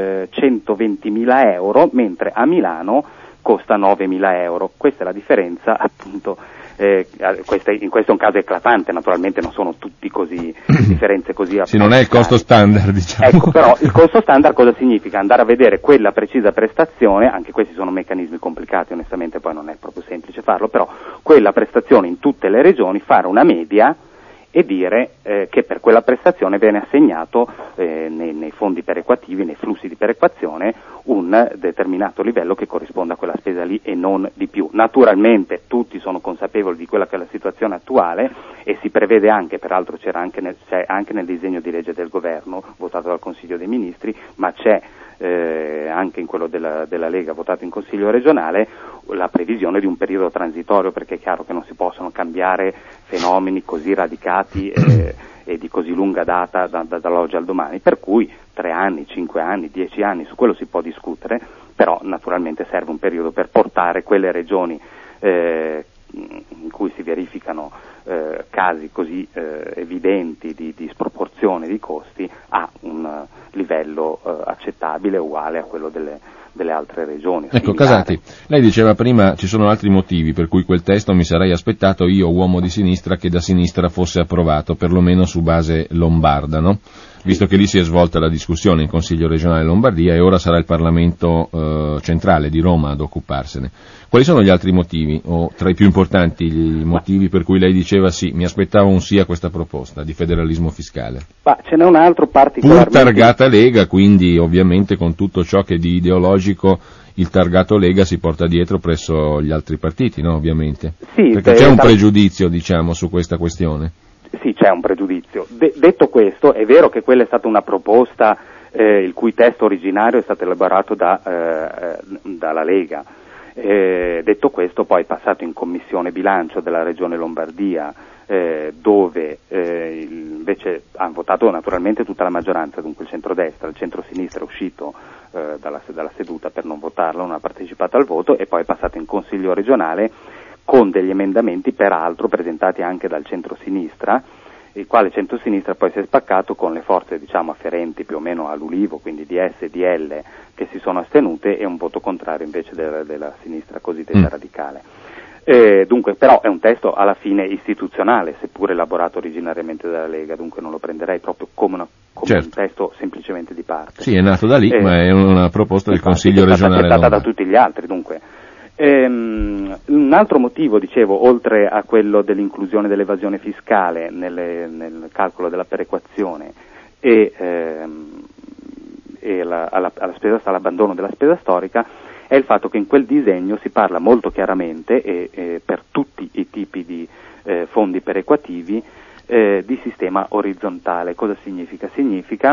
120.000 euro, mentre a Milano costa 9.000 euro. Questa è la differenza, appunto. Questo è un caso eclatante, naturalmente non sono tutti così, differenze così sì, non è il costo standard, diciamo. Ecco, però il costo standard cosa significa? Andare a vedere quella precisa prestazione, anche questi sono meccanismi complicati, onestamente poi non è proprio semplice farlo, però quella prestazione in tutte le regioni, fare una media e dire che per quella prestazione viene assegnato nei fondi perequativi, nei flussi di perequazione, un determinato livello che corrisponda a quella spesa lì e non di più. Naturalmente tutti sono consapevoli di quella che è la situazione attuale e si prevede anche, peraltro c'è anche nel disegno di legge del governo votato dal Consiglio dei Ministri, ma c'è anche in quello della Lega votato in Consiglio regionale, la previsione di un periodo transitorio, perché è chiaro che non si possono cambiare fenomeni così radicati e di così lunga data dall'oggi al domani, per cui 3 anni, 5 anni, 10 anni, su quello si può discutere, però naturalmente serve un periodo per portare quelle regioni in cui si verificano casi così evidenti di sproporzione di costi a un livello accettabile, uguale a quello delle altre regioni. Ecco, Casati, lei diceva prima ci sono altri motivi per cui quel testo mi sarei aspettato io, uomo di sinistra, che da sinistra fosse approvato, perlomeno su base lombarda, no? Visto che lì si è svolta la discussione in Consiglio regionale Lombardia e ora sarà il Parlamento centrale di Roma ad occuparsene. Quali sono gli altri motivi, o tra i più importanti i motivi per cui lei diceva sì, mi aspettavo un sì a questa proposta di federalismo fiscale? Ma ce n'è un altro particolarmente... Pur targata Lega, quindi ovviamente con tutto ciò che di ideologico il targato Lega si porta dietro presso gli altri partiti, no? Ovviamente. Sì, perché c'è un pregiudizio, diciamo, su questa questione. Sì, c'è un pregiudizio. Detto questo, è vero che quella è stata una proposta il cui testo originario è stato elaborato dalla Lega. Detto questo, poi è passato in Commissione Bilancio della Regione Lombardia, dove invece ha votato naturalmente tutta la maggioranza, dunque il centrodestra. Il centrosinistra è uscito dalla seduta per non votarlo, non ha partecipato al voto, e poi è passato in Consiglio regionale con degli emendamenti peraltro presentati anche dal centrosinistra, il quale centrosinistra poi si è spaccato con le forze, diciamo, afferenti più o meno all'Ulivo, quindi DS e DL, che si sono astenute, e un voto contrario invece della sinistra cosiddetta radicale. Dunque, però è un testo alla fine istituzionale, seppur elaborato originariamente dalla Lega, dunque non lo prenderei proprio come certo. un testo semplicemente di parte. Sì, è nato da lì, ma è una proposta del Consiglio regionale. È stata accettata da tutti gli altri, dunque. Un altro motivo, dicevo, oltre a quello dell'inclusione dell'evasione fiscale nel calcolo della perequazione all'abbandono della spesa storica, è il fatto che in quel disegno si parla molto chiaramente e per tutti i tipi di fondi perequativi di sistema orizzontale. Cosa significa? Significa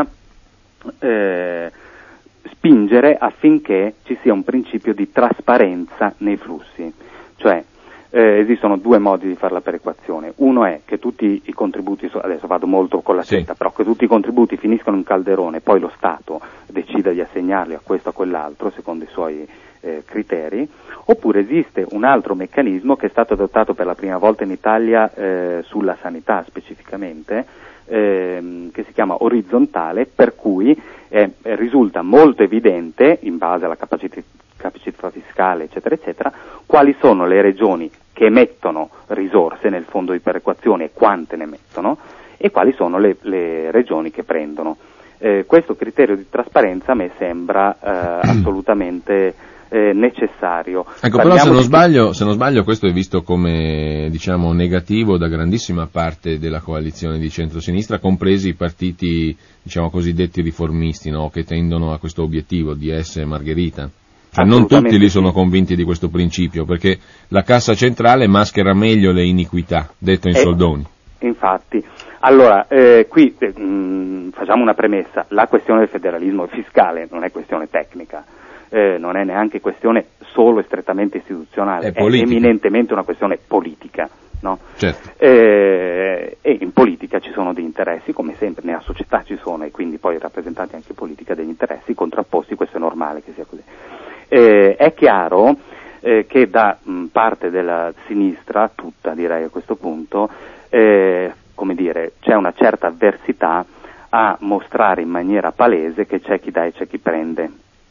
spingere affinché ci sia un principio di trasparenza nei flussi, cioè esistono due modi di fare la perequazione. Uno è che tutti i contributi, adesso vado molto con la setta, però che tutti i contributi finiscono in un calderone, poi lo Stato decida di assegnarli a questo o a quell'altro secondo i suoi criteri. Oppure esiste un altro meccanismo che è stato adottato per la prima volta in Italia sulla sanità specificamente, che si chiama orizzontale, per cui risulta molto evidente, in base alla capacità fiscale eccetera eccetera, quali sono le regioni che emettono risorse nel fondo di perequazione e quante ne mettono, e quali sono le regioni che prendono. Questo criterio di trasparenza a me sembra assolutamente necessario. Ecco, però se non sbaglio questo è visto come, diciamo, negativo da grandissima parte della coalizione di centrosinistra, compresi i partiti, diciamo, cosiddetti riformisti, no? Che tendono a questo obiettivo, DS e Margherita. Cioè, non tutti lì sono convinti di questo principio, perché la cassa centrale maschera meglio le iniquità, detto in soldoni. Infatti, allora, qui facciamo una premessa: la questione del federalismo fiscale non è questione tecnica. Non è neanche questione solo e strettamente istituzionale, è eminentemente una questione politica, no? Certo. E in politica ci sono degli interessi, come sempre, nella società ci sono, e quindi poi rappresentati anche in politica degli interessi contrapposti, questo è normale che sia così. È chiaro che da parte della sinistra, tutta direi a questo punto, come dire, c'è una certa avversità a mostrare in maniera palese che c'è chi dà e c'è chi prende.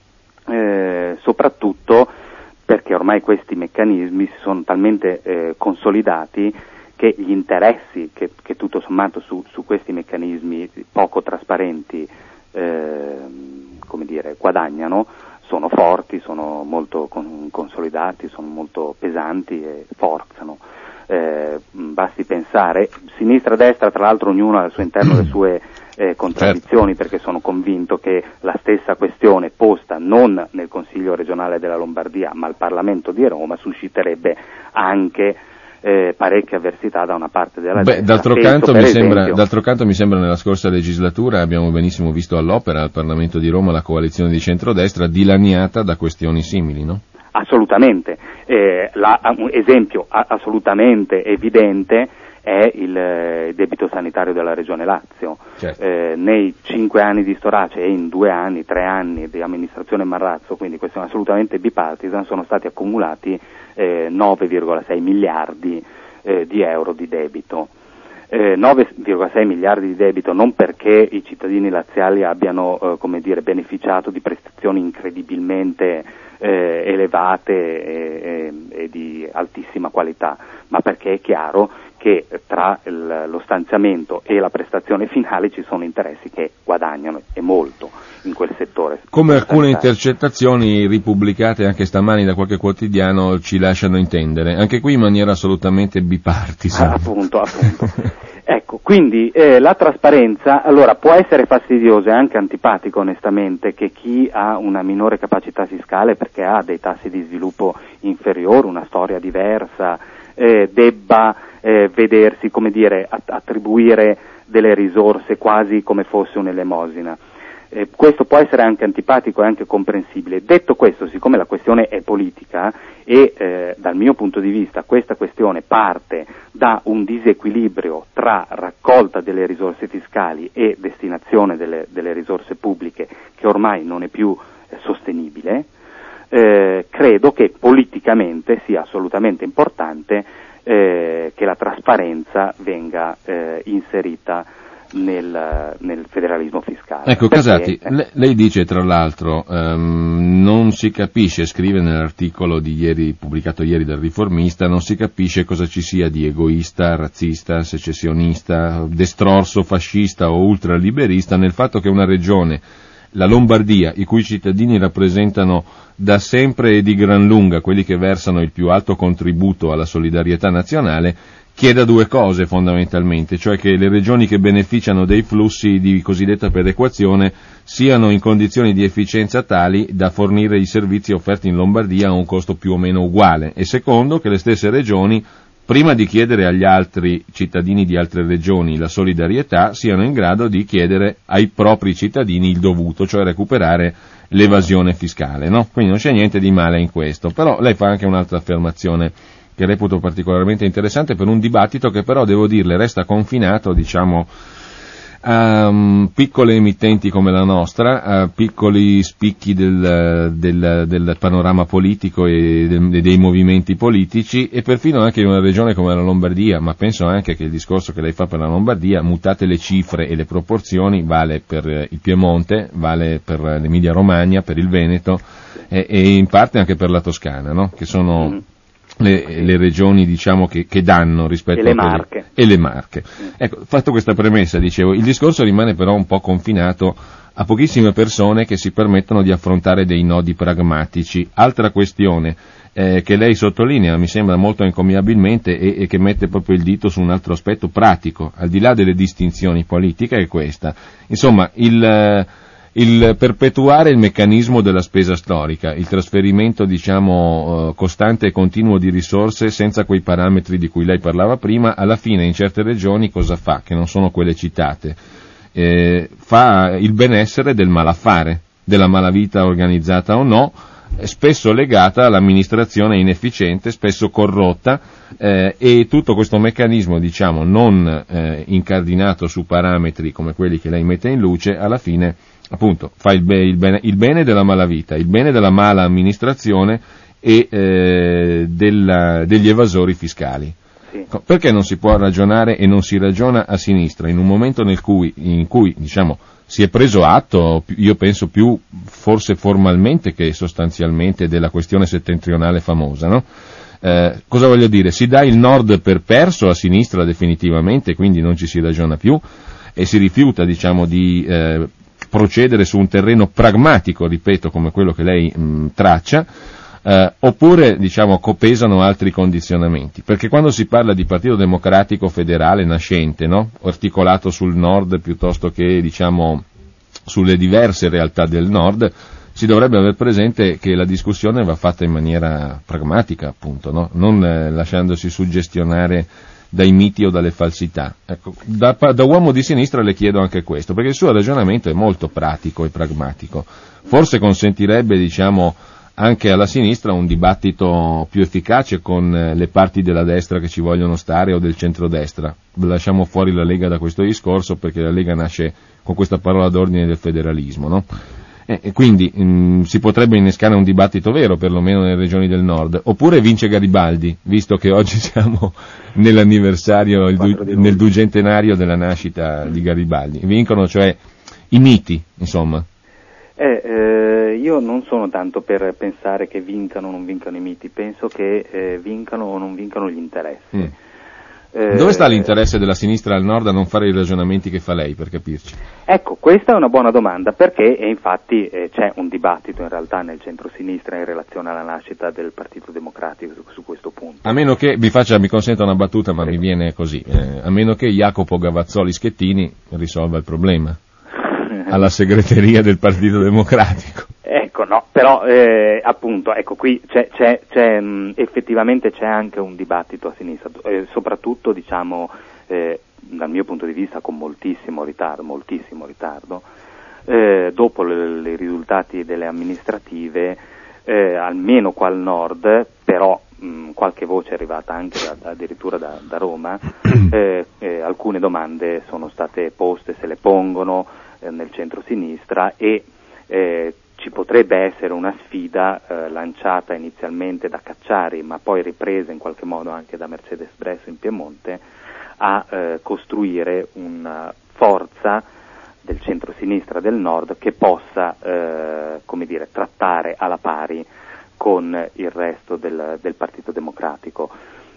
Soprattutto perché ormai questi meccanismi si sono talmente consolidati che gli interessi che tutto sommato su questi meccanismi poco trasparenti come dire, guadagnano sono forti, sono molto consolidati, sono molto pesanti e forzano. Basti pensare, sinistra e destra, tra l'altro ognuno ha al suo interno le sue contraddizioni, perché sono convinto che la stessa questione posta non nel Consiglio regionale della Lombardia ma al Parlamento di Roma susciterebbe anche parecchia avversità da una parte della destra. D'altro canto mi sembra nella scorsa legislatura abbiamo benissimo visto all'opera al Parlamento di Roma la coalizione di centrodestra dilaniata da questioni simili, no? Assolutamente, un esempio assolutamente evidente è il debito sanitario della Regione Lazio. Certo. Nei 5 anni di Storace e in 2 anni, 3 anni di amministrazione Marrazzo, quindi questione assolutamente bipartisan, sono stati accumulati 9,6 miliardi di euro di debito. 9,6 miliardi di debito non perché i cittadini laziali abbiano beneficiato di prestazioni incredibilmente elevate e di altissima qualità, ma perché è chiaro che tra lo stanziamento e la prestazione finale ci sono interessi che guadagnano, e molto, in quel settore. Come alcune intercettazioni ripubblicate anche stamani da qualche quotidiano ci lasciano intendere, anche qui in maniera assolutamente bipartisan. Appunto. Ecco, quindi la trasparenza, allora, può essere fastidiosa e anche antipatico onestamente che chi ha una minore capacità fiscale perché ha dei tassi di sviluppo inferiori, una storia diversa, debba vedersi, attribuire delle risorse quasi come fosse un'elemosina. Questo può essere anche antipatico e anche comprensibile. Detto questo, siccome la questione è politica e dal mio punto di vista questa questione parte da un disequilibrio tra raccolta delle risorse fiscali e destinazione delle risorse pubbliche che ormai non è più sostenibile, credo che politicamente sia assolutamente importante che la trasparenza venga inserita nel federalismo fiscale. Ecco, Casati, lei dice tra l'altro non si capisce, scrive nell'articolo di ieri, pubblicato ieri dal Riformista, non si capisce cosa ci sia di egoista, razzista, secessionista, destrorso, fascista o ultraliberista nel fatto che una regione, la Lombardia, i cui cittadini rappresentano da sempre e di gran lunga quelli che versano il più alto contributo alla solidarietà nazionale, chieda due cose fondamentalmente, cioè che le regioni che beneficiano dei flussi di cosiddetta perequazione siano in condizioni di efficienza tali da fornire i servizi offerti in Lombardia a un costo più o meno uguale, e secondo che le stesse regioni, prima di chiedere agli altri cittadini di altre regioni la solidarietà, siano in grado di chiedere ai propri cittadini il dovuto, cioè recuperare l'evasione fiscale, no? Quindi non c'è niente di male in questo, però lei fa anche un'altra affermazione che reputo particolarmente interessante per un dibattito che però, devo dirle, resta confinato, a piccole emittenti come la nostra, a piccoli spicchi del panorama politico e dei movimenti politici, e perfino anche in una regione come la Lombardia, ma penso anche che il discorso che lei fa per la Lombardia, mutate le cifre e le proporzioni, vale per il Piemonte, vale per l'Emilia Romagna, per il Veneto e in parte anche per la Toscana, no? Che sono le regioni che danno rispetto e le Marche. Ecco, fatto questa premessa, dicevo, il discorso rimane però un po' confinato a pochissime persone che si permettono di affrontare dei nodi pragmatici. Altra questione che lei sottolinea, mi sembra molto encomiabilmente, e che mette proprio il dito su un altro aspetto pratico, al di là delle distinzioni politiche, è questa. Insomma, il perpetuare il meccanismo della spesa storica, il trasferimento costante e continuo di risorse senza quei parametri di cui lei parlava prima, alla fine in certe regioni cosa fa? Che non sono quelle citate, fa il benessere del malaffare, della malavita organizzata o no, spesso legata all'amministrazione inefficiente, spesso corrotta, e tutto questo meccanismo non incardinato su parametri come quelli che lei mette in luce, alla fine appunto fa il bene della malavita, il bene della mala amministrazione e degli evasori fiscali. Sì. Perché non si può ragionare e non si ragiona a sinistra in un momento in cui si è preso atto, io penso più forse formalmente che sostanzialmente, della questione settentrionale famosa, no? Cosa voglio dire? Si dà il nord per perso a sinistra definitivamente, quindi non ci si ragiona più e si rifiuta di procedere su un terreno pragmatico, ripeto, come quello che lei traccia, oppure copesano altri condizionamenti, perché quando si parla di Partito Democratico federale nascente, no? Articolato sul nord piuttosto che sulle diverse realtà del nord, si dovrebbe aver presente che la discussione va fatta in maniera pragmatica, appunto, no? Non lasciandosi suggestionare dai miti o dalle falsità. Ecco, da uomo di sinistra le chiedo anche questo, perché il suo ragionamento è molto pratico e pragmatico. Forse consentirebbe, anche alla sinistra un dibattito più efficace con le parti della destra che ci vogliono stare o del centrodestra. Lasciamo fuori la Lega da questo discorso perché la Lega nasce con questa parola d'ordine del federalismo, no? E quindi si potrebbe innescare un dibattito vero, perlomeno nelle regioni del nord, oppure vince Garibaldi, visto che oggi siamo nell'anniversario, nel ducentenario della nascita di Garibaldi. Vincono cioè i miti, insomma. Io non sono tanto per pensare che vincano o non vincano i miti, penso che vincano o non vincano gli interessi. Dove sta l'interesse della sinistra al nord a non fare i ragionamenti che fa lei, per capirci? Ecco, questa è una buona domanda, perché infatti c'è un dibattito in realtà nel centro-sinistra in relazione alla nascita del Partito Democratico su questo punto. A meno che, mi consenta una battuta, ma mi viene così, a meno che Jacopo Gavazzoli Schettini risolva il problema alla segreteria del Partito Democratico. Ecco, no, però appunto, ecco, qui c'è effettivamente c'è anche un dibattito a sinistra, soprattutto diciamo dal mio punto di vista con moltissimo ritardo, dopo i risultati delle amministrative, almeno qua al nord, però qualche voce è arrivata anche addirittura da Roma, alcune domande sono state poste, se le pongono nel centro-sinistra e ci potrebbe essere una sfida lanciata inizialmente da Cacciari, ma poi ripresa in qualche modo anche da Mercedes Bresso in Piemonte, a costruire una forza del centro-sinistra del nord che possa, trattare alla pari con il resto del Partito Democratico.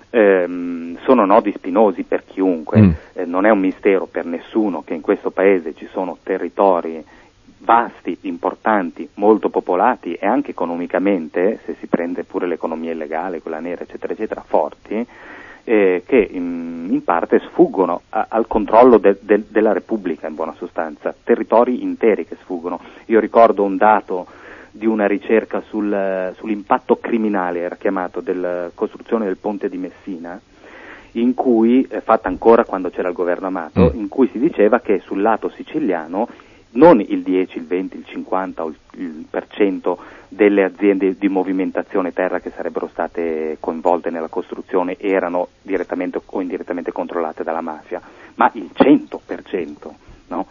Sono nodi spinosi per chiunque, non è un mistero per nessuno che in questo paese ci sono territori vasti, importanti, molto popolati e anche economicamente, se si prende pure l'economia illegale, quella nera, eccetera, eccetera, forti, che in parte sfuggono al controllo della Repubblica, in buona sostanza, territori interi che sfuggono. Io ricordo un dato di una ricerca sull'impatto criminale, era chiamato, della costruzione del ponte di Messina, in cui, fatta ancora quando c'era il governo Amato, in cui si diceva che sul lato siciliano non il 10, il 20, il 50 o il % delle aziende di movimentazione terra che sarebbero state coinvolte nella costruzione erano direttamente o indirettamente controllate dalla mafia, ma il 100%, no?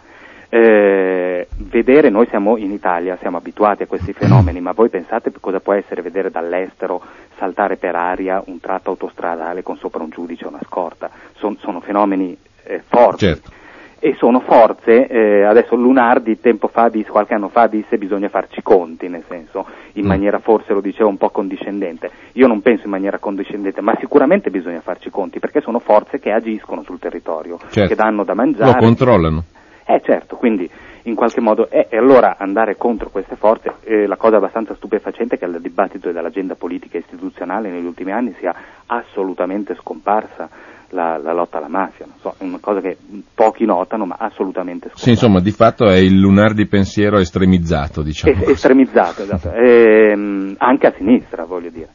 Vedere, noi siamo in Italia, siamo abituati a questi fenomeni, ma voi pensate cosa può essere vedere dall'estero saltare per aria un tratto autostradale con sopra un giudice o una scorta? Sono fenomeni forti. Certo. E sono forze, adesso Lunardi qualche anno fa disse bisogna farci conti, nel senso, in maniera forse lo diceva un po' condiscendente. Io non penso in maniera condiscendente, ma sicuramente bisogna farci conti, perché sono forze che agiscono sul territorio, certo, che danno da mangiare. Lo controllano. Certo, quindi in qualche modo, e allora andare contro queste forze, la cosa abbastanza stupefacente è che dal dibattito e dall'agenda politica e istituzionale negli ultimi anni sia assolutamente scomparsa la lotta alla mafia, non so, è una cosa che pochi notano, ma assolutamente scomparsa. Sì, insomma, di fatto è il Lunardi pensiero estremizzato, diciamo. Estremizzato, esatto, anche a sinistra, voglio dire.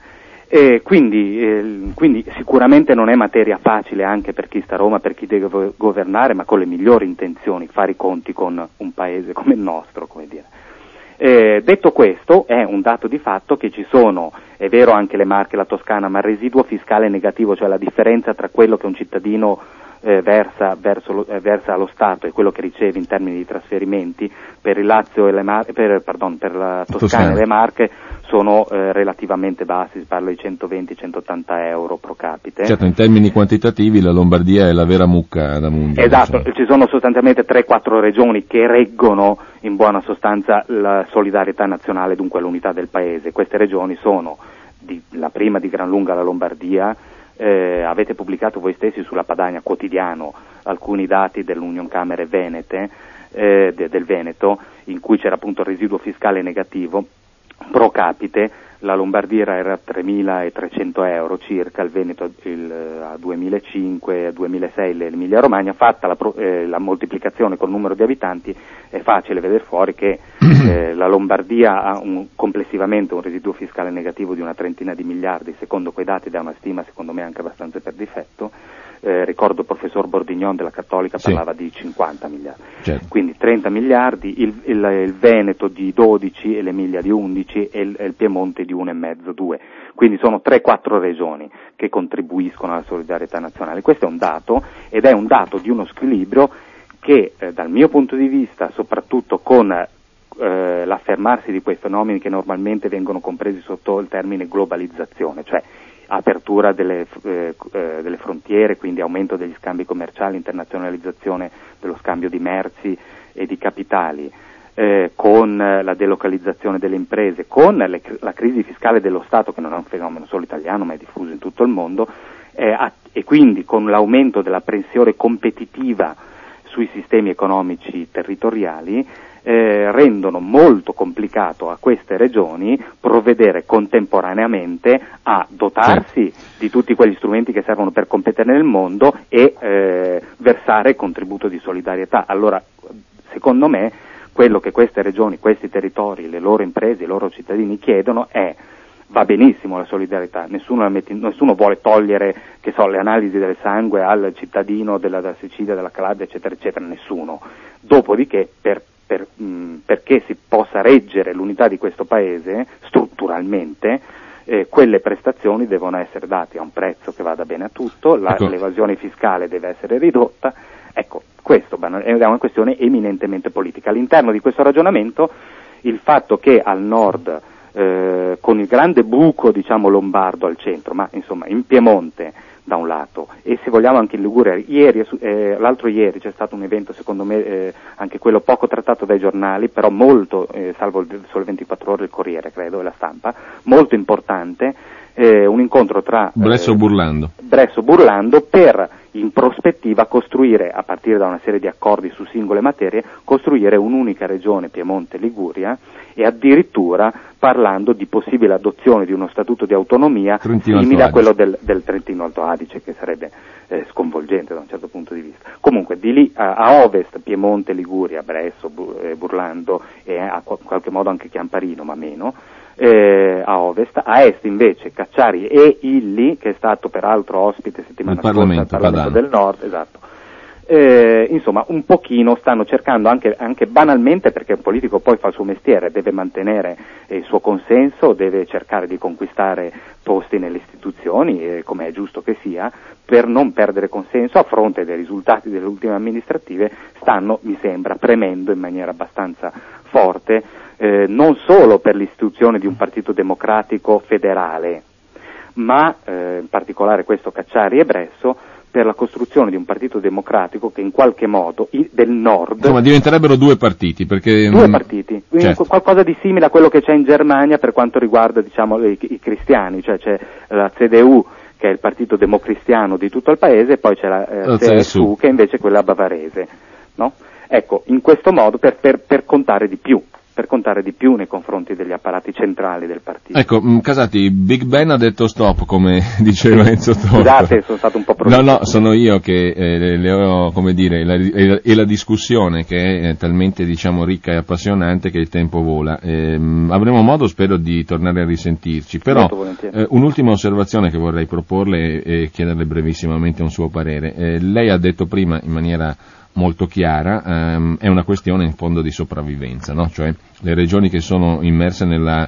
Quindi sicuramente non è materia facile anche per chi sta a Roma, per chi deve governare, ma con le migliori intenzioni, fare i conti con un paese come il nostro, come dire. Detto questo, è un dato di fatto che ci sono, è vero anche le Marche e la Toscana, ma il residuo fiscale negativo, cioè la differenza tra quello che un cittadino versa allo Stato e quello che riceve in termini di trasferimenti per il Lazio e per la Toscana e le Marche sono relativamente bassi, si parla di 120-180 euro pro capite. Certo, in termini quantitativi la Lombardia è la vera mucca da mondo. Esatto, diciamo. Ci sono sostanzialmente 3-4 regioni che reggono in buona sostanza la solidarietà nazionale, dunque l'unità del paese. Queste regioni sono la prima di gran lunga la Lombardia. Avete pubblicato voi stessi sulla Padania Quotidiano alcuni dati dell'Union Camere Venete, del Veneto, in cui c'era appunto il residuo fiscale negativo pro capite. La Lombardia era a 3.300 euro circa, il Veneto a 2.500, a 2.600 l'Emilia Romagna. Fatta la moltiplicazione col numero di abitanti è facile vedere fuori che la Lombardia ha complessivamente un residuo fiscale negativo di una trentina di miliardi, secondo quei dati, da una stima secondo me anche abbastanza per difetto. ricordo il professor Bordignon della Cattolica parlava di 50 miliardi, certo. Quindi 30 miliardi, il Veneto di 12 e l'Emilia di 11 e il Piemonte di 1,5, 2. Quindi sono 3-4 regioni che contribuiscono alla solidarietà nazionale. Questo è un dato, ed è un dato di uno squilibrio che dal mio punto di vista, soprattutto con l'affermarsi di quei fenomeni che normalmente vengono compresi sotto il termine globalizzazione, cioè apertura delle frontiere, quindi aumento degli scambi commerciali, internazionalizzazione dello scambio di merci e di capitali, con la delocalizzazione delle imprese, con la crisi fiscale dello Stato, che non è un fenomeno solo italiano ma è diffuso in tutto il mondo, e quindi con l'aumento della pressione competitiva sui sistemi economici territoriali, rendono molto complicato a queste regioni provvedere contemporaneamente a dotarsi di tutti quegli strumenti che servono per competere nel mondo e versare il contributo di solidarietà. Allora, secondo me, quello che queste regioni, questi territori, le loro imprese, i loro cittadini chiedono è: va benissimo la solidarietà, nessuno vuole togliere, che so, le analisi del sangue al cittadino della Sicilia, della Calabria, eccetera, eccetera, nessuno. Dopodiché, perché si possa reggere l'unità di questo Paese strutturalmente, quelle prestazioni devono essere date a un prezzo che vada bene a tutto, l'evasione fiscale deve essere ridotta. Ecco, questo è una questione eminentemente politica. All'interno di questo ragionamento, il fatto che al nord, con il grande buco, diciamo, lombardo al centro, ma insomma in Piemonte da un lato, e se vogliamo anche in Liguria, l'altro ieri c'è stato un evento, secondo me anche quello poco trattato dai giornali, però molto, salvo il Sole 24 Ore, il Corriere credo e la Stampa, molto importante, un incontro tra Bresso-Burlando per in prospettiva costruire, a partire da una serie di accordi su singole materie, costruire un'unica regione Piemonte-Liguria, e addirittura parlando di possibile adozione di uno statuto di autonomia simile a quello del Trentino Alto Adige, che sarebbe sconvolgente da un certo punto di vista. Comunque di lì a ovest Piemonte, Liguria, Bresso, Burlando e in qualche modo anche Chiamparino, ma meno, a ovest, a est invece Cacciari e Illy, che è stato peraltro ospite settimana scorsa al Parlamento del Nord, esatto. Insomma, un pochino stanno cercando anche banalmente, perché un politico poi fa il suo mestiere, deve mantenere il suo consenso, deve cercare di conquistare posti nelle istituzioni, come è giusto che sia, per non perdere consenso a fronte dei risultati delle ultime amministrative. Stanno, mi sembra, premendo in maniera abbastanza forte, non solo per l'istituzione di un partito democratico federale, ma in particolare questo Cacciari e Bresso, per la costruzione di un partito democratico che in qualche modo del nord... Insomma, diventerebbero due partiti, perché... Due partiti, certo. Qualcosa di simile a quello che c'è in Germania per quanto riguarda, diciamo, i cristiani, cioè c'è la CDU, che è il partito democristiano di tutto il paese, e poi c'è la CSU, che è invece quella bavarese, no? Ecco, in questo modo per contare di più nei confronti degli apparati centrali del partito. Ecco, Casati, Big Ben ha detto stop, come diceva Enzo Torto. Scusate, sono stato un po' prolifico. No, sono io che le ho, come dire, e la discussione che è talmente, diciamo, ricca e appassionante che il tempo vola. Avremo modo, spero, di tornare a risentirci, però un'ultima osservazione che vorrei proporle e chiederle brevissimamente un suo parere. Lei ha detto prima in maniera molto chiara, è una questione in fondo di sopravvivenza, no? Cioè le regioni che sono immerse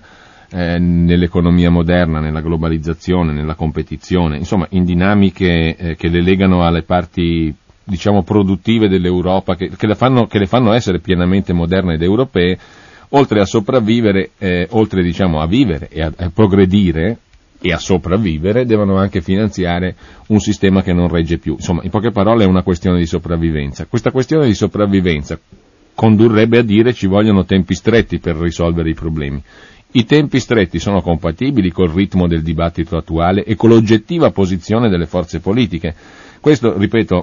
nell'economia moderna, nella globalizzazione, nella competizione, insomma in dinamiche che le legano alle parti, diciamo, produttive dell'Europa, che le fanno essere pienamente moderne ed europee, oltre a sopravvivere, oltre, diciamo, a vivere e a progredire e a sopravvivere, devono anche finanziare un sistema che non regge più. Insomma, in poche parole è una questione di sopravvivenza. Questa questione di sopravvivenza condurrebbe a dire ci vogliono tempi stretti per risolvere i problemi. I tempi stretti sono compatibili col ritmo del dibattito attuale e con l'oggettiva posizione delle forze politiche. Questo, ripeto,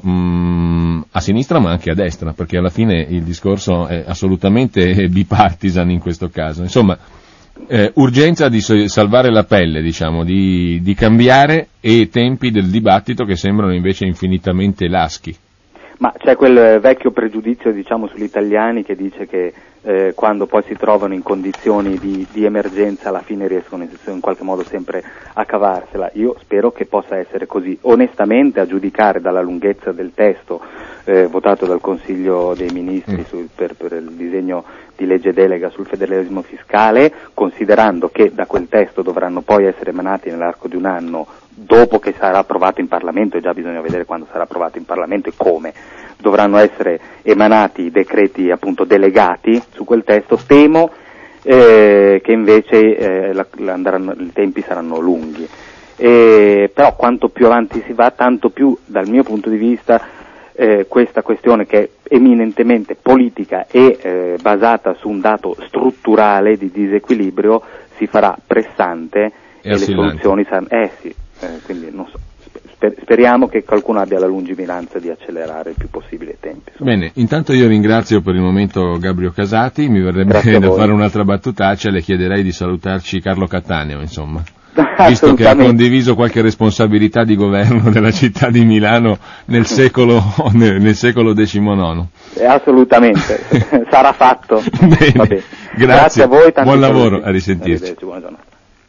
a sinistra ma anche a destra, perché alla fine il discorso è assolutamente bipartisan in questo caso. Insomma, urgenza di salvare la pelle, diciamo, di cambiare, e tempi del dibattito che sembrano invece infinitamente laschi. Ma c'è quel vecchio pregiudizio, diciamo, sugli italiani che dice che quando poi si trovano in condizioni di emergenza alla fine riescono in qualche modo sempre a cavarsela. Io spero che possa essere così. Onestamente, a giudicare dalla lunghezza del testo votato dal Consiglio dei Ministri per il disegno di legge delega sul federalismo fiscale, considerando che da quel testo dovranno poi essere emanati nell'arco di un anno, dopo che sarà approvato in Parlamento, e già bisogna vedere quando sarà approvato in Parlamento e come dovranno essere emanati i decreti appunto delegati su quel testo, temo che invece i tempi saranno lunghi. Però quanto più avanti si va, tanto più dal mio punto di vista questa questione, che è eminentemente politica e basata su un dato strutturale di disequilibrio, si farà pressante e le soluzioni saranno quindi non so, speriamo che qualcuno abbia la lungimiranza di accelerare il più possibile i tempi. Bene, intanto io ringrazio per il momento Gabriele Casati, mi verrebbe da fare un'altra battutaccia, le chiederei di salutarci Carlo Cattaneo, insomma, visto che ha condiviso qualche responsabilità di governo nella città di Milano nel secolo XIX. Assolutamente, sarà fatto. Bene. Va bene. Grazie A voi, buon lavoro, a risentirci. Buona giornata.